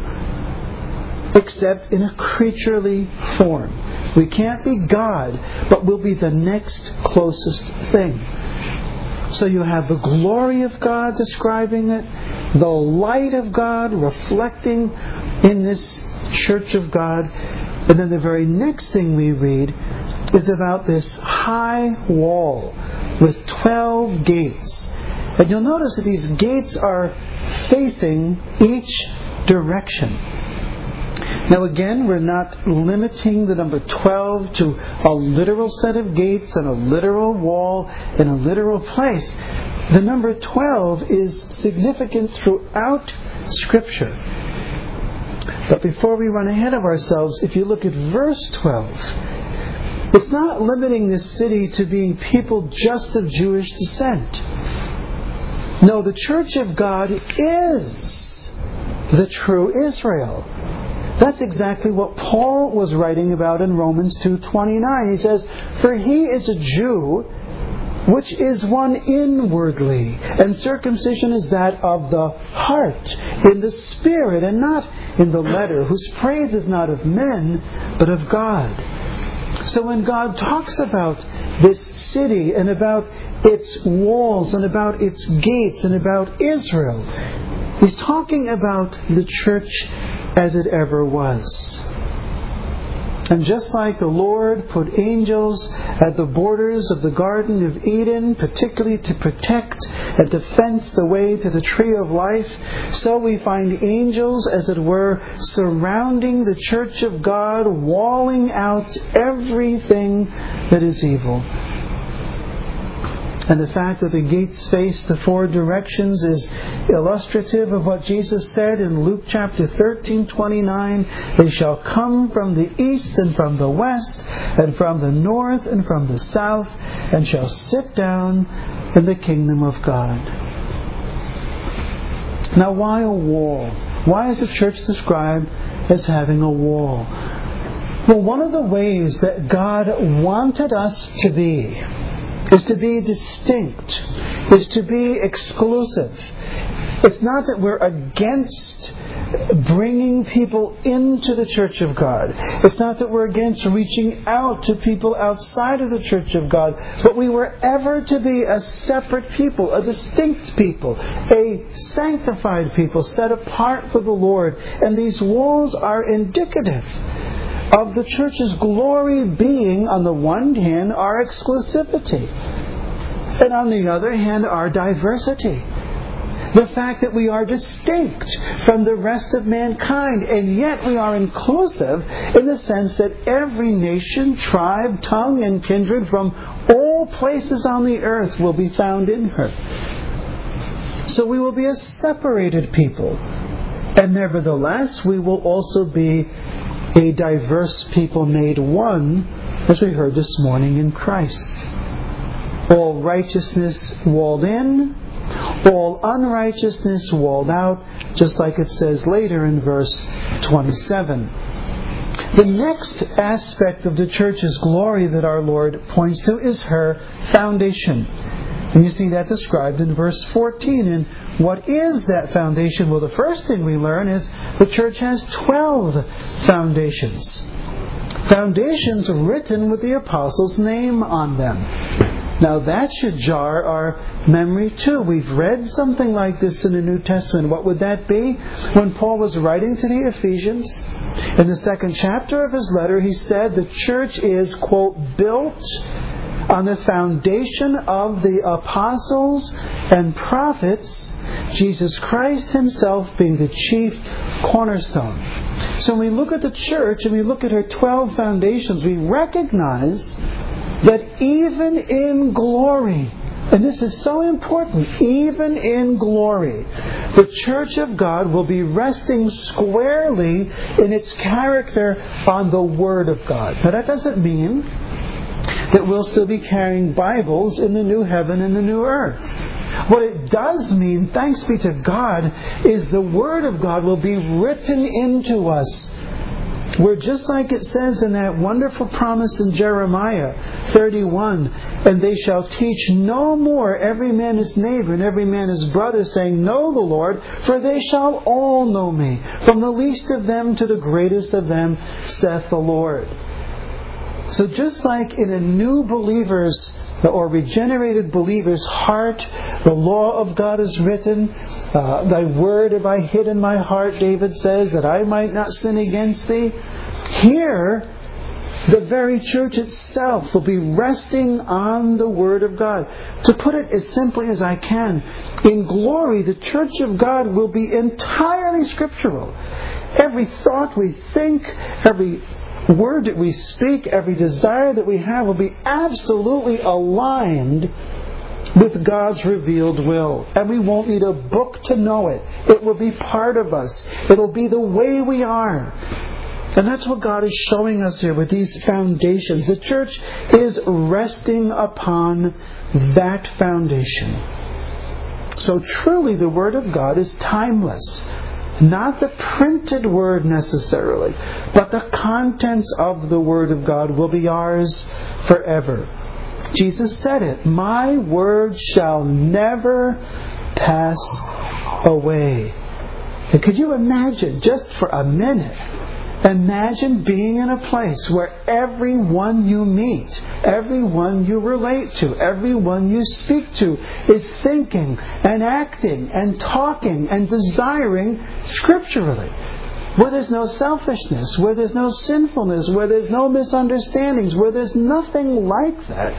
except in a creaturely form. We can't be God, but we'll be the next closest thing. So you have the glory of God describing it, the light of God reflecting in this church of God, and then the very next thing we read is about this high wall with 12 gates. And you'll notice that these gates are facing each direction. Now again, we're not limiting the number 12 to a literal set of gates and a literal wall in a literal place. The number 12 is significant throughout Scripture. But before we run ahead of ourselves, if you look at verse 12, it's not limiting this city to being people just of Jewish descent. No, the church of God is the true Israel. That's exactly what Paul was writing about in Romans 2:29. He says, for he is a Jew, which is one inwardly, and circumcision is that of the heart, in the spirit, and not in the letter, whose praise is not of men, but of God. So when God talks about this city and about its walls and about its gates and about Israel, He's talking about the church as it ever was. And just like the Lord put angels at the borders of the Garden of Eden, particularly to protect and to fence the way to the tree of life, so we find angels, as it were, surrounding the church of God, walling out everything that is evil. And the fact that the gates face the four directions is illustrative of what Jesus said in Luke chapter 13:29. They shall come from the east and from the west and from the north and from the south and shall sit down in the kingdom of God. Now why a wall? Why is the church described as having a wall? Well, one of the ways that God wanted us to be is to be distinct, is to be exclusive. It's not that we're against bringing people into the Church of God. It's not that we're against reaching out to people outside of the Church of God. But we were ever to be a separate people, a distinct people, a sanctified people, set apart for the Lord. And these walls are indicative of the Church's glory being, on the one hand, our exclusivity, and on the other hand, our diversity. The fact that we are distinct from the rest of mankind, and yet we are inclusive in the sense that every nation, tribe, tongue, and kindred from all places on the earth will be found in her. So we will be a separated people. And nevertheless, we will also be a diverse people made one, as we heard this morning, in Christ. All righteousness walled in, all unrighteousness walled out, just like it says later in verse 27. The next aspect of the church's glory that our Lord points to is her foundation. And you see that described in verse 14. And what is that foundation? Well, the first thing we learn is the church has 12 foundations. Foundations written with the apostles' name on them. Now that should jar our memory too. We've read something like this in the New Testament. What would that be? When Paul was writing to the Ephesians, in the 2nd chapter of his letter, he said the church is, quote, built on the foundation of the apostles and prophets, Jesus Christ himself being the chief cornerstone. So when we look at the church and we look at her 12 foundations, we recognize that even in glory, and this is so important, even in glory, the Church of God will be resting squarely in its character on the Word of God. Now that doesn't mean that we'll still be carrying Bibles in the new heaven and the new earth. What it does mean, thanks be to God, is the Word of God will be written into us. Where just like it says in that wonderful promise in Jeremiah 31, and they shall teach no more every man his neighbor and every man his brother, saying, know the Lord, for they shall all know me, from the least of them to the greatest of them, saith the Lord. So just like in a new believer's or regenerated believer's heart, the law of God is written. Thy word have I hid in my heart, David says, that I might not sin against thee. Here, the very church itself will be resting on the Word of God. To put it as simply as I can, in glory, the church of God will be entirely scriptural. Every thought we think, every word that we speak, every desire that we have will be absolutely aligned with God's revealed will. And we won't need a book to know it. It will be part of us. It will be the way we are. And that's what God is showing us here with these foundations. The church is resting upon that foundation. So truly the Word of God is timeless. Not the printed Word necessarily, but the contents of the Word of God will be ours forever. Jesus said it, my word shall never pass away. And could you imagine, just for a minute, imagine being in a place where everyone you meet, everyone you relate to, everyone you speak to is thinking and acting and talking and desiring scripturally. Where there's no selfishness, where there's no sinfulness, where there's no misunderstandings, where there's nothing like that.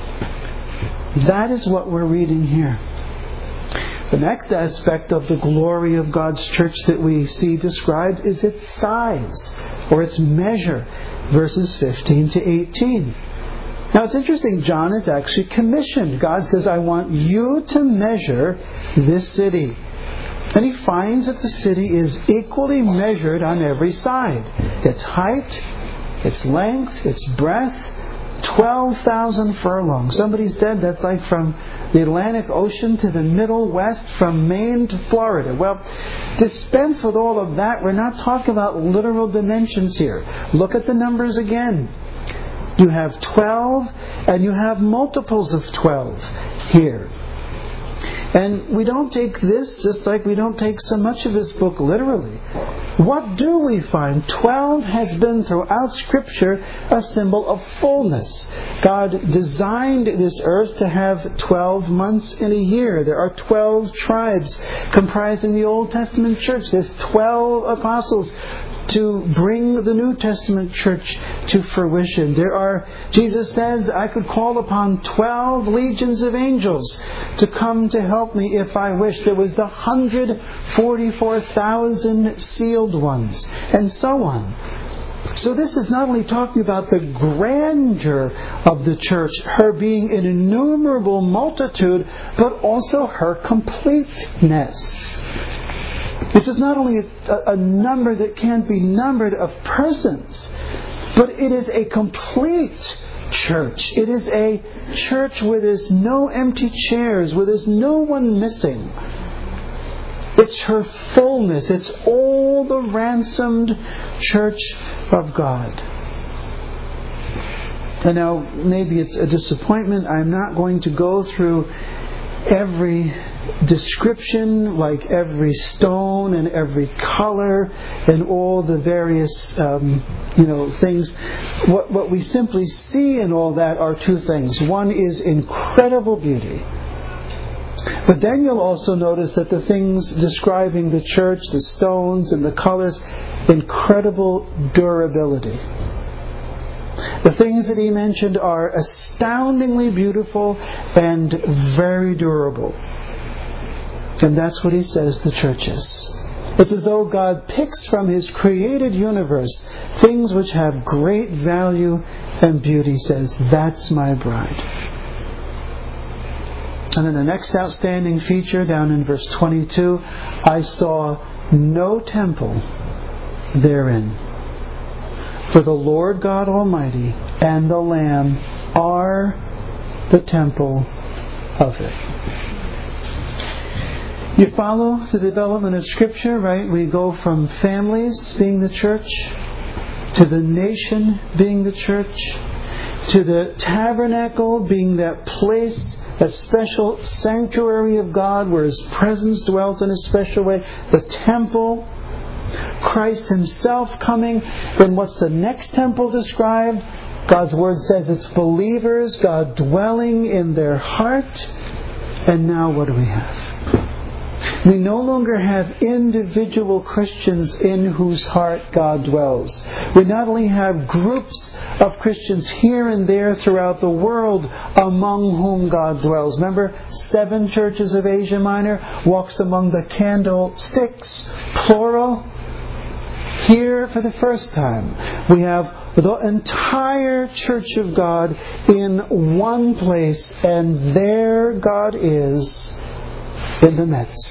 That is what we're reading here. The next aspect of the glory of God's church that we see described is its size, or its measure, verses 15 to 18. Now it's interesting, John is actually commissioned. God says, I want you to measure this city. And he finds that the city is equally measured on every side. Its height, its length, its breadth, 12,000 furlongs. Somebody said that's like from the Atlantic Ocean to the Middle West, from Maine to Florida. Well, dispense with all of that. We're not talking about literal dimensions here. Look at the numbers again. You have 12, and you have multiples of 12 here. And we don't take this just like we don't take so much of this book literally. What do we find? 12 has been throughout Scripture a symbol of fullness. God designed this earth to have 12 months in a year. There are 12 tribes comprising the Old Testament church. There's 12 apostles to bring the New Testament church to fruition. Jesus says, I could call upon 12 legions of angels to come to help me if I wish. There was the 144,000 sealed ones, and so on. So this is not only talking about the grandeur of the church, her being an innumerable multitude, but also her completeness. This is not only a number that can't be numbered of persons, but it is a complete church. It is a church where there's no empty chairs, where there's no one missing. It's her fullness. It's all the ransomed church of God. And now, maybe it's a disappointment. I'm not going to go through every description, like every stone and every color and all the various things. What we simply see in all that are two things. One is incredible beauty, but then you'll also notice that the things describing the church, the stones and the colors, incredible durability. The things that he mentioned are astoundingly beautiful and very durable. And that's what he says the church is. It's as though God picks from His created universe things which have great value and beauty. He says, that's my bride. And then the next outstanding feature down in verse 22, I saw no temple therein. For the Lord God Almighty and the Lamb are the temple of it. You follow the development of Scripture, right? We go from families being the church, to the nation being the church, to the tabernacle being that place, that special sanctuary of God where His presence dwelt in a special way, the temple, Christ Himself coming. Then what's the next temple described? God's Word says it's believers, God dwelling in their heart. And now what do we have? We no longer have individual Christians in whose heart God dwells. We not only have groups of Christians here and there throughout the world among whom God dwells. Remember, 7 churches of Asia Minor walks among the candlesticks, plural. Here, for the first time, we have the entire church of God in one place, and there God is in the midst.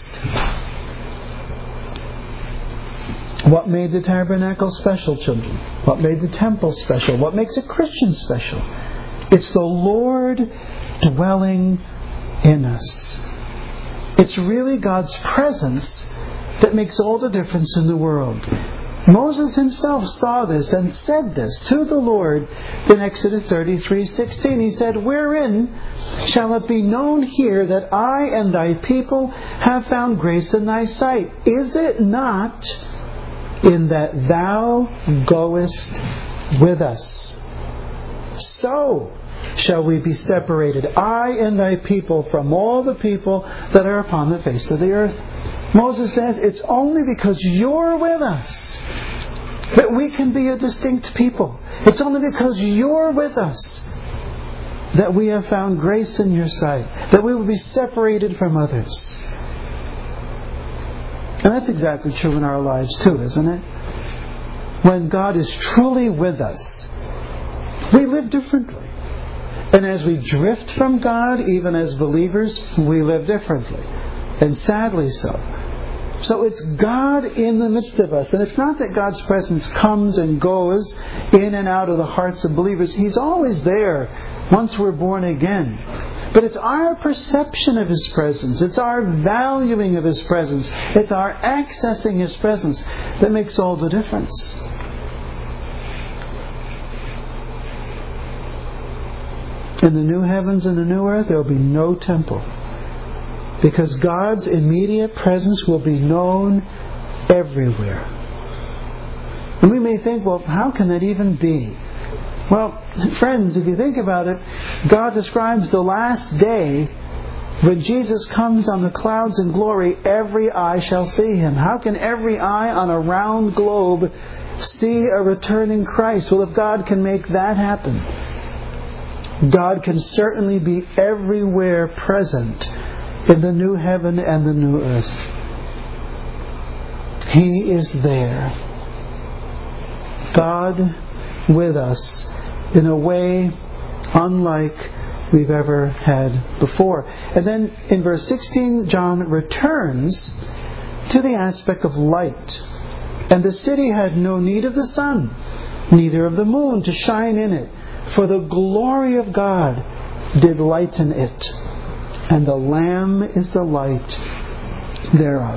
What made the tabernacle special, children? What made the temple special? What makes a Christian special? It's the Lord dwelling in us. It's really God's presence that makes all the difference in the world. Moses himself saw this and said this to the Lord in Exodus 33:16. He said, "Wherein shall it be known here that I and thy people have found grace in thy sight? Is it not in that thou goest with us? So shall we be separated, I and thy people, from all the people that are upon the face of the earth." Moses says, it's only because you're with us that we can be a distinct people. It's only because you're with us that we have found grace in your sight, that we will be separated from others. And that's exactly true in our lives too, isn't it? When God is truly with us, we live differently. And as we drift from God, even as believers, we live differently. And sadly so. So it's God in the midst of us. And it's not that God's presence comes and goes in and out of the hearts of believers. He's always there once we're born again. But it's our perception of His presence. It's our valuing of His presence. It's our accessing His presence that makes all the difference. In the new heavens and the new earth, there will be no temple. Because God's immediate presence will be known everywhere. And we may think, well, how can that even be? Well, friends, if you think about it, God describes the last day when Jesus comes on the clouds in glory, every eye shall see Him. How can every eye on a round globe see a returning Christ? Well, if God can make that happen, God can certainly be everywhere present in the new heaven and the new earth. He is there. God with us in a way unlike we've ever had before. And then in verse 16, John returns to the aspect of light. And the city had no need of the sun, neither of the moon to shine in it, for the glory of God did lighten it, and the Lamb is the light thereof.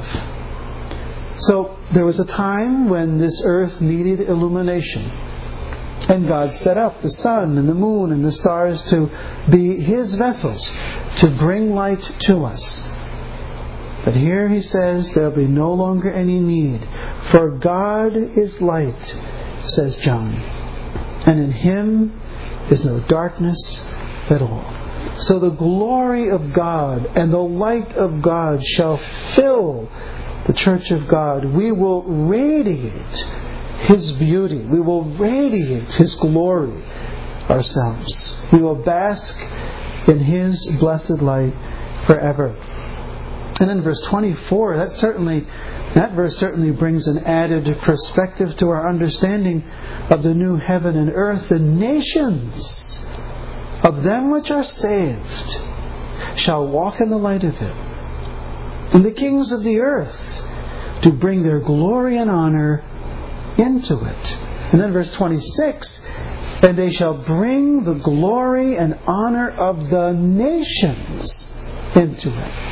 So there was a time when this earth needed illumination, and God set up the sun and the moon and the stars to be His vessels to bring light to us. But here He says there will be no longer any need, for God is light, says John, and in Him is no darkness at all. So the glory of God and the light of God shall fill the church of God. We will radiate His beauty. We will radiate His glory ourselves. We will bask in His blessed light forever. And then verse 24, that verse certainly brings an added perspective to our understanding of the new heaven and earth. The nations of them which are saved shall walk in the light of it, and the kings of the earth do bring their glory and honor into it. And then verse 26, and they shall bring the glory and honor of the nations into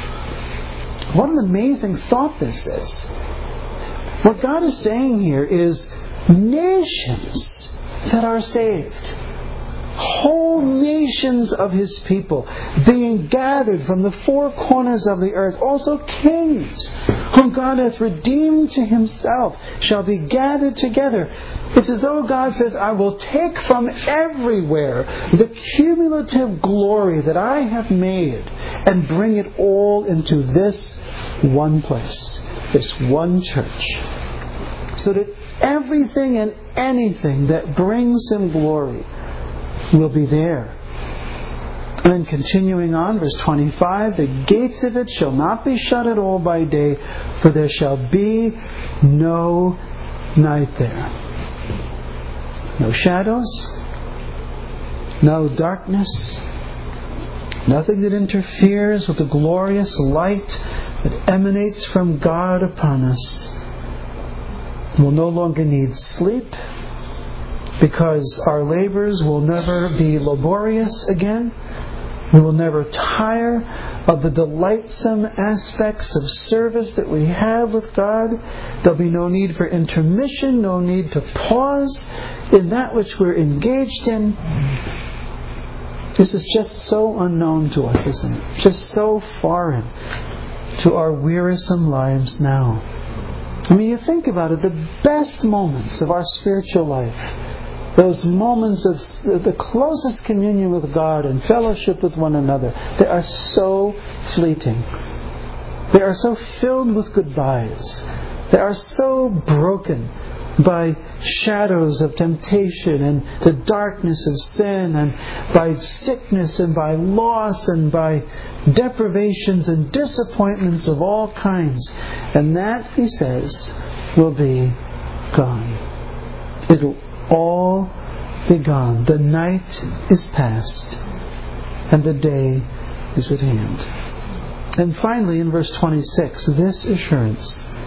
it. What an amazing thought this is. What God is saying here is nations that are saved. Whole nations of His people being gathered from the four corners of the earth. Also kings whom God hath redeemed to Himself shall be gathered together. It's as though God says, I will take from everywhere the cumulative glory that I have made and bring it all into this one place, this one church. So that everything and anything that brings Him glory will be there. And then continuing on, verse 25, the gates of it shall not be shut at all by day, for there shall be no night there. No shadows, no darkness, nothing that interferes with the glorious light that emanates from God upon us. We'll no longer need sleep, because our labors will never be laborious again. We will never tire of the delightsome aspects of service that we have with God. There'll be no need for intermission, no need to pause in that which we're engaged in. This is just so unknown to us, isn't it? Just so foreign to our wearisome lives now. I mean, you think about it, the best moments of our spiritual life, those moments of the closest communion with God and fellowship with one another, they are so fleeting. They are so filled with goodbyes. They are so broken by shadows of temptation and the darkness of sin, and by sickness and by loss and by deprivations and disappointments of all kinds. And that, He says, will be gone. It'll all be gone. The night is past and the day is at hand. And finally, in verse 26, this assurance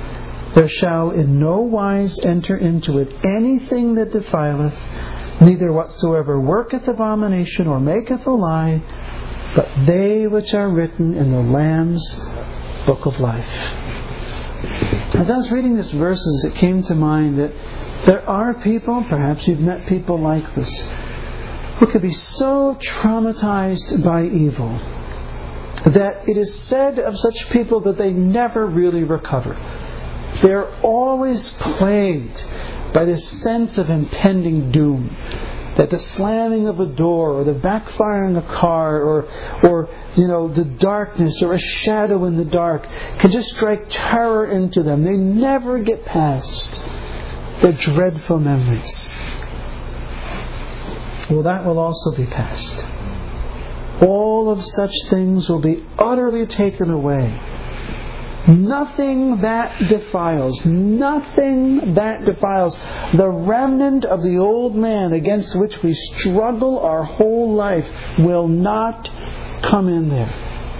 There shall in no wise enter into it anything that defileth, neither whatsoever worketh abomination or maketh a lie, but they which are written in the Lamb's book of life. As I was reading these verses, it came to mind that there are people, perhaps you've met people like this, who could be so traumatized by evil that it is said of such people that they never really recover. They're always plagued by this sense of impending doom. That the slamming of a door, or the backfiring of a car, or the darkness, or a shadow in the dark, can just strike terror into them. They never get past the dreadful memories. Well, that will also be past. All of such things will be utterly taken away. Nothing that defiles the remnant of the old man against which we struggle our whole life will not come in there.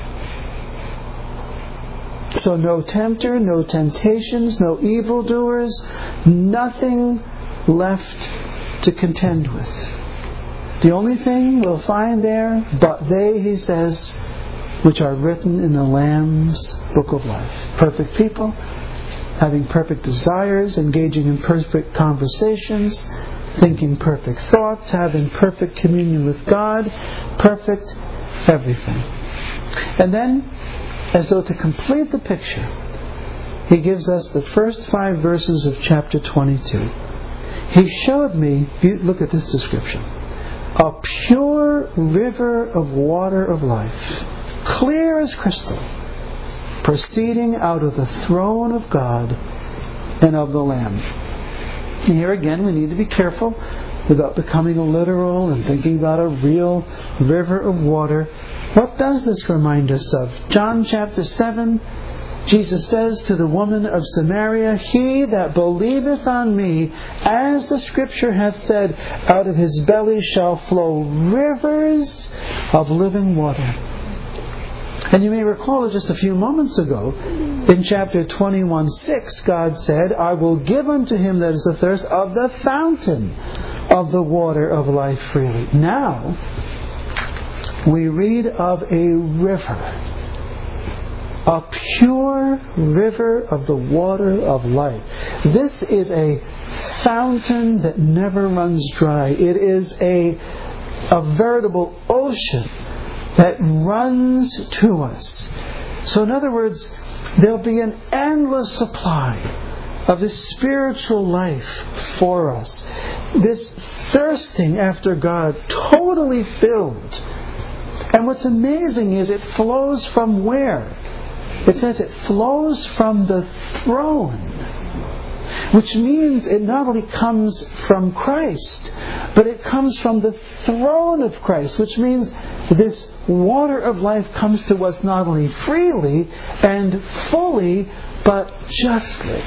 So no tempter, no temptations, no evildoers, nothing left to contend with. The only thing we'll find there, but they, he says, which are written in the Lamb's book of life. Perfect people, having perfect desires, engaging in perfect conversations, thinking perfect thoughts, having perfect communion with God, perfect everything. And then, as though to complete the picture, he gives us the first 5 verses of chapter 22. He showed me, look at this description, a pure river of water of life, clear as crystal, proceeding out of the throne of God and of the Lamb. And here again we need to be careful without becoming literal and thinking about a real river of water. What does this remind us of? John chapter 7, Jesus says to the woman of Samaria, "He that believeth on me, as the Scripture hath said, out of his belly shall flow rivers of living water." And you may recall that just a few moments ago, in chapter 21:6, God said, "I will give unto him that is athirst of the fountain of the water of life freely." Now, we read of a river, a pure river of the water of life. This is a fountain that never runs dry. It is a veritable ocean that runs to us. So in other words, there'll be an endless supply of this spiritual life for us. This thirsting after God, totally filled. And what's amazing is it flows from where? It says it flows from the throne, which means it not only comes from Christ, but it comes from the throne of Christ, which means this water of life comes to us not only freely and fully, but justly.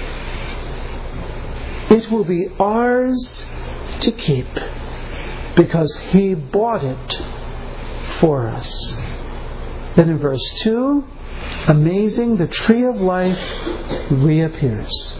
It will be ours to keep because He bought it for us. Then in verse 2, amazing, the tree of life reappears.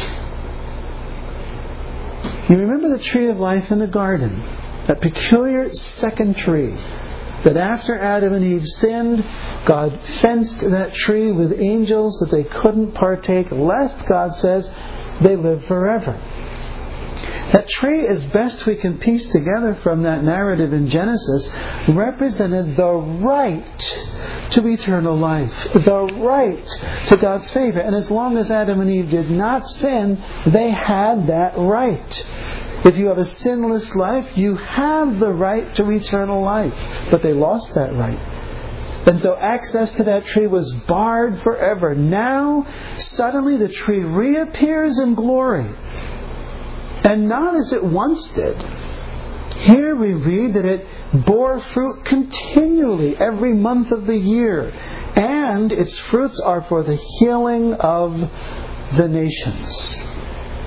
You remember the tree of life in the garden, that peculiar second tree that after Adam and Eve sinned, God fenced that tree with angels that they couldn't partake, lest, God says, they live forever. That tree, as best we can piece together from that narrative in Genesis, represented the right to eternal life, the right to God's favor. And as long as Adam and Eve did not sin, they had that right. If you have a sinless life, you have the right to eternal life. But they lost that right. And so access to that tree was barred forever. Now, suddenly the tree reappears in glory. And not as it once did. Here we read that it bore fruit continually every month of the year. And its fruits are for the healing of the nations.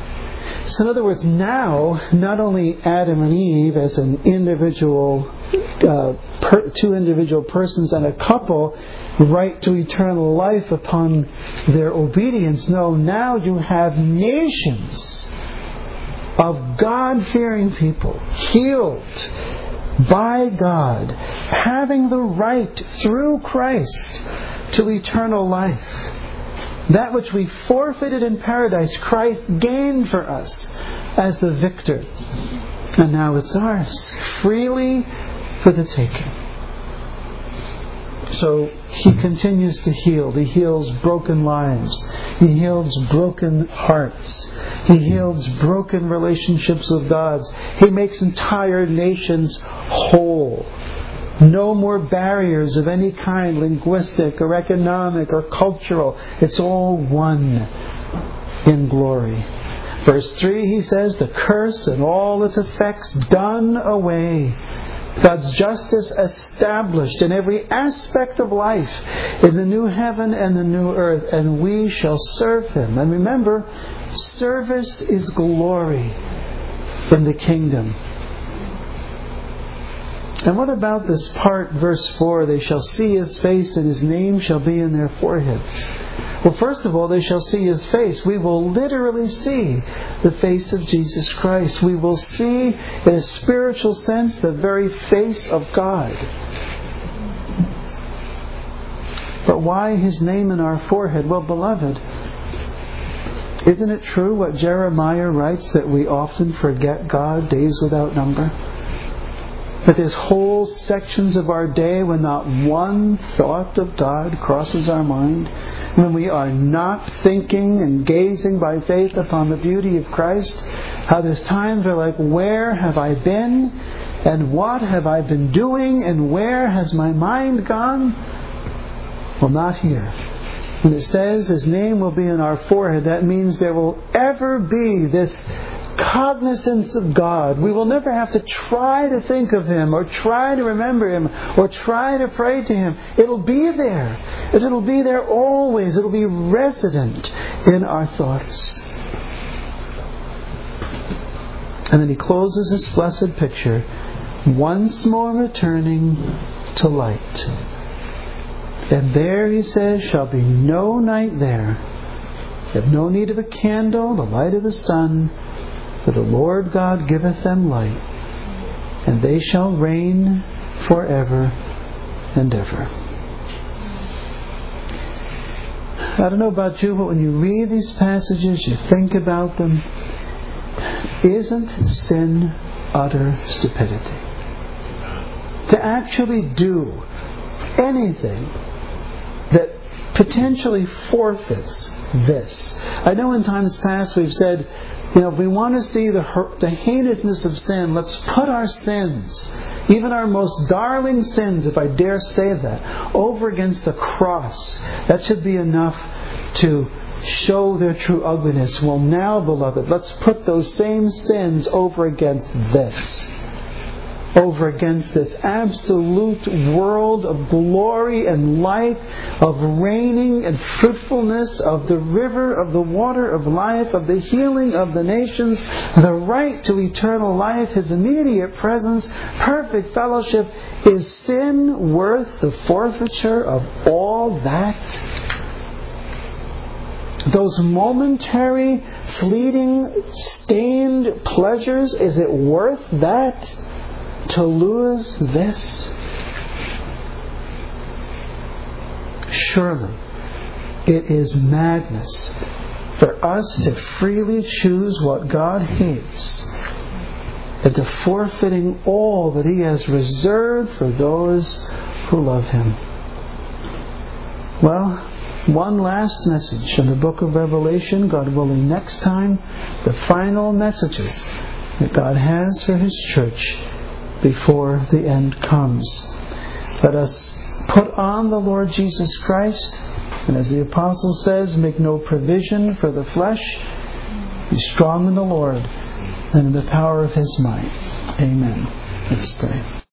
So in other words, now, not only Adam and Eve as an individual two individual persons and a couple right to eternal life upon their obedience. No, now you have nations of God-fearing people, healed by God, having the right through Christ to eternal life. That which we forfeited in paradise, Christ gained for us as the victor. And now it's ours, freely for the taking. So He continues to heal. He heals broken lives. He heals broken hearts. He heals broken relationships with God. He makes entire nations whole. No more barriers of any kind, linguistic or economic or cultural. It's all one in glory. Verse 3, he says, the curse and all its effects done away. God's justice established in every aspect of life in the new heaven and the new earth, and we shall serve Him. And remember, service is glory in the kingdom. And what about this part, verse 4, they shall see His face and His name shall be in their foreheads. Well, first of all, they shall see His face. We will literally see the face of Jesus Christ. We will see, in a spiritual sense, the very face of God. But why His name in our forehead? Well, beloved, isn't it true what Jeremiah writes, that we often forget God days without number? That there's whole sections of our day when not one thought of God crosses our mind, when we are not thinking and gazing by faith upon the beauty of Christ. How there's times we're like, where have I been? And what have I been doing? And where has my mind gone? Well, not here. When it says His name will be in our forehead, that means there will ever be this cognizance of God. We will never have to try to think of Him or try to remember Him or try to pray to Him. It'll be there. It'll be there always. It'll be resident in our thoughts. And then he closes this blessed picture, once more returning to light. And there, he says, shall be no night there. You have no need of a candle, the light of the sun, for the Lord God giveth them light, and they shall reign forever and ever. I don't know about you, but when you read these passages, you think about them, isn't sin utter stupidity? To actually do anything that potentially forfeits this. I know in times past we've said, if we want to see the heinousness of sin, let's put our sins, even our most darling sins, if I dare say that, over against the cross. That should be enough to show their true ugliness. Well, now, beloved, let's put those same sins over against this. Over against this absolute world of glory and light, of reigning and fruitfulness, of the river, of the water of life, of the healing of the nations, the right to eternal life, His immediate presence, perfect fellowship. Is sin worth the forfeiture of all that? Those momentary, fleeting, stained pleasures, is it worth that? To lose this? Surely it is madness for us to freely choose what God hates and to forfeiting all that He has reserved for those who love Him. Well, one last message in the book of Revelation, God willing, next time, the final messages that God has for His church before the end comes. Let us put on the Lord Jesus Christ, and as the Apostle says, make no provision for the flesh. Be strong in the Lord and in the power of His might. Amen. Let's pray.